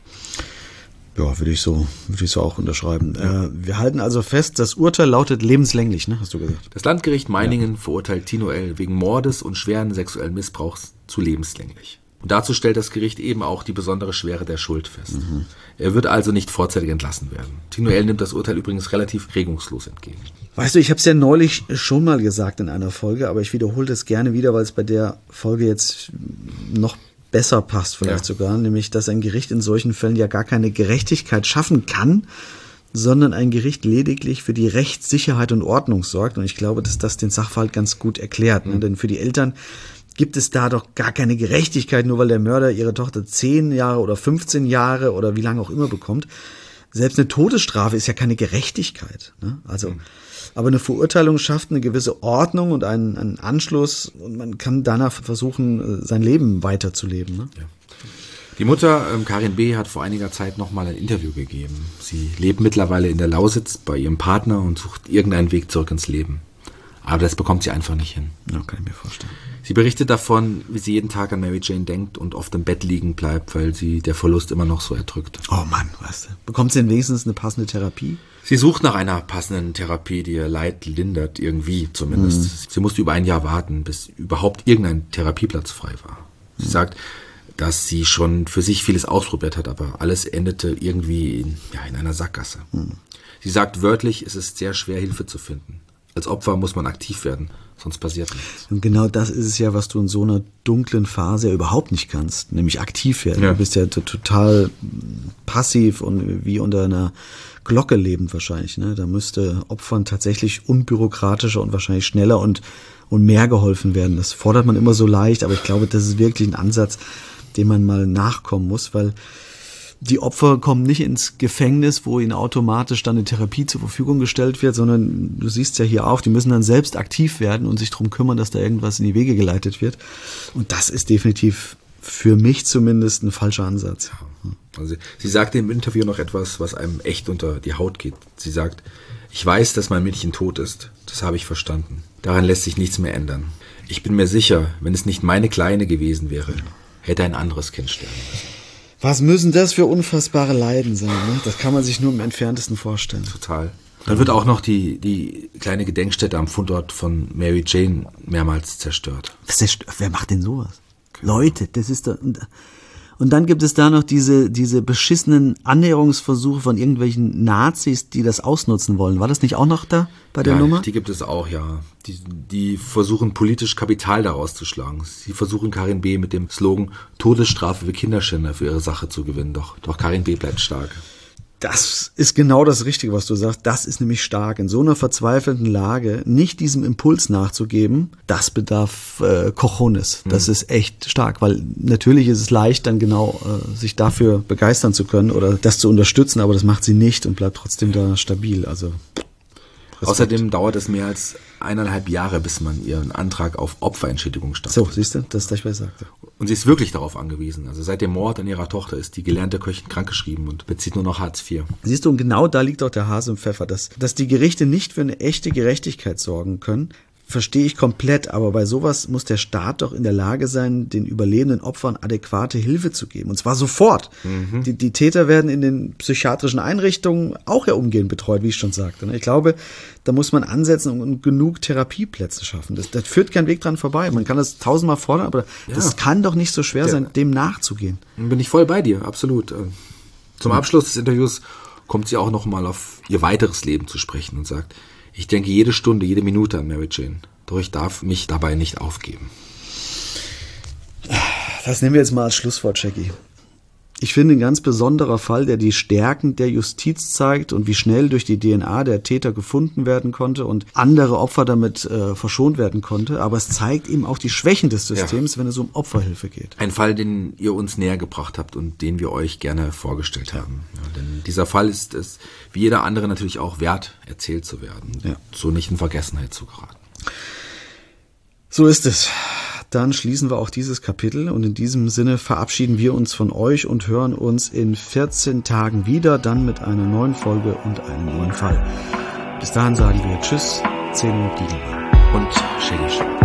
Ja, würde ich so, würde ich so auch unterschreiben. Ja. Äh, wir halten also fest, das Urteil lautet lebenslänglich, ne, hast du gesagt? Das Landgericht Meiningen ja. verurteilt Tino L. wegen Mordes und schweren sexuellen Missbrauchs zu lebenslänglich. Und dazu stellt das Gericht eben auch die besondere Schwere der Schuld fest. Mhm. Er wird also nicht vorzeitig entlassen werden. Tino L. nimmt das Urteil übrigens relativ regungslos entgegen. Weißt du, ich habe es ja neulich schon mal gesagt in einer Folge, aber ich wiederhole das gerne wieder, weil es bei der Folge jetzt noch besser passt vielleicht ja. sogar, nämlich, dass ein Gericht in solchen Fällen ja gar keine Gerechtigkeit schaffen kann, sondern ein Gericht lediglich für die Rechtssicherheit und Ordnung sorgt. Und ich glaube, dass das den Sachverhalt ganz gut erklärt. Mhm. Ne? Denn für die Eltern gibt es da doch gar keine Gerechtigkeit, nur weil der Mörder ihre Tochter zehn Jahre oder fünfzehn Jahre oder wie lange auch immer bekommt. Selbst eine Todesstrafe ist ja keine Gerechtigkeit. Ne? Also, mhm. aber eine Verurteilung schafft eine gewisse Ordnung und einen, einen Anschluss und man kann danach versuchen, sein Leben weiterzuleben. Ne? Ja. Die Mutter, ähm, Karin B., hat vor einiger Zeit nochmal ein Interview gegeben. Sie lebt mittlerweile in der Lausitz bei ihrem Partner und sucht irgendeinen Weg zurück ins Leben. Aber das bekommt sie einfach nicht hin. Ja, kann ich mir vorstellen. Sie berichtet davon, wie sie jeden Tag an Mary Jane denkt und oft im Bett liegen bleibt, weil sie der Verlust immer noch so erdrückt. Oh Mann, weißt du. Bekommt sie denn wenigstens eine passende Therapie? Sie sucht nach einer passenden Therapie, die ihr Leid lindert, irgendwie zumindest. Mhm. Sie musste über ein Jahr warten, bis überhaupt irgendein Therapieplatz frei war. Sie mhm. sagt, dass sie schon für sich vieles ausprobiert hat, aber alles endete irgendwie in, ja, in einer Sackgasse. Mhm. Sie sagt wörtlich, es ist sehr schwer, Hilfe zu finden. Als Opfer muss man aktiv werden, sonst passiert nichts. Und genau das ist es ja, was du in so einer dunklen Phase ja überhaupt nicht kannst, nämlich aktiv werden. Ja. Du bist ja total passiv und wie unter einer Glocke lebend wahrscheinlich. Ne? Da müsste Opfern tatsächlich unbürokratischer und wahrscheinlich schneller und, und mehr geholfen werden. Das fordert man immer so leicht, aber ich glaube, das ist wirklich ein Ansatz, dem man mal nachkommen muss, weil Die Opfer kommen nicht ins Gefängnis, wo ihnen automatisch dann eine Therapie zur Verfügung gestellt wird, sondern du siehst ja hier auch, die müssen dann selbst aktiv werden und sich darum kümmern, dass da irgendwas in die Wege geleitet wird. Und das ist definitiv für mich zumindest ein falscher Ansatz. Also sie sagte im Interview noch etwas, was einem echt unter die Haut geht. Sie sagt, ich weiß, dass mein Mädchen tot ist. Das habe ich verstanden. Daran lässt sich nichts mehr ändern. Ich bin mir sicher, wenn es nicht meine Kleine gewesen wäre, hätte ein anderes Kind sterben müssen. Was müssen das für unfassbare Leiden sein? Ne? Das kann man sich nur im Entferntesten vorstellen. Total. Dann wird auch noch die, die kleine Gedenkstätte am Fundort von Mary Jane mehrmals zerstört. Was zerstört? Wer macht denn sowas? Genau. Leute, das ist doch... Und dann gibt es da noch diese, diese beschissenen Annäherungsversuche von irgendwelchen Nazis, die das ausnutzen wollen. War das nicht auch noch da bei der ja, Nummer? Die gibt es auch, ja. Die, die versuchen politisch Kapital daraus zu schlagen. Sie versuchen Karin B. mit dem Slogan Todesstrafe für Kinderschänder für ihre Sache zu gewinnen. Doch, doch Karin B. bleibt stark. Das ist genau das Richtige, was du sagst. Das ist nämlich stark. In so einer verzweifelten Lage nicht diesem Impuls nachzugeben, das bedarf äh, Cojones. Das mhm. ist echt stark, weil natürlich ist es leicht, dann genau äh, sich dafür begeistern zu können oder das zu unterstützen, aber das macht sie nicht und bleibt trotzdem da stabil. Also Respekt. Außerdem dauert es mehr als eineinhalb Jahre, bis man ihren Antrag auf Opferentschädigung stellt. So, siehst du, das ist das, was ich sagte. Und sie ist wirklich darauf angewiesen. Also seit dem Mord an ihrer Tochter ist die gelernte Köchin krankgeschrieben und bezieht nur noch Hartz vier. Siehst du, und genau da liegt auch der Hase im Pfeffer, dass, dass die Gerichte nicht für eine echte Gerechtigkeit sorgen können, verstehe ich komplett, aber bei sowas muss der Staat doch in der Lage sein, den überlebenden Opfern adäquate Hilfe zu geben. Und zwar sofort. Mhm. Die, die Täter werden in den psychiatrischen Einrichtungen auch ja umgehend betreut, wie ich schon sagte. Ich glaube, da muss man ansetzen und genug Therapieplätze schaffen. Das, das führt kein Weg dran vorbei. Man kann das tausendmal fordern, aber ja. das kann doch nicht so schwer ja. sein, dem nachzugehen. Bin ich voll bei dir, absolut. Zum Abschluss des Interviews kommt sie auch noch mal auf ihr weiteres Leben zu sprechen und sagt, ich denke jede Stunde, jede Minute an Mary Jane. Doch ich darf mich dabei nicht aufgeben. Das nehmen wir jetzt mal als Schlusswort, Jackie. Ich finde, ein ganz besonderer Fall, der die Stärken der Justiz zeigt und wie schnell durch die D N A der Täter gefunden werden konnte und andere Opfer damit äh, verschont werden konnte. Aber es zeigt eben auch die Schwächen des Systems, ja. wenn es um Opferhilfe geht. Ein Fall, den ihr uns näher gebracht habt und den wir euch gerne vorgestellt haben. Ja, denn dieser Fall ist es, wie jeder andere, natürlich auch wert, erzählt zu werden. Ja. So nicht in Vergessenheit zu geraten. So ist es. Dann schließen wir auch dieses Kapitel und in diesem Sinne verabschieden wir uns von euch und hören uns in vierzehn Tagen wieder, dann mit einer neuen Folge und einem neuen Fall. Bis dahin sagen wir Tschüss, Zeno Diedelmann und Shaggy Show.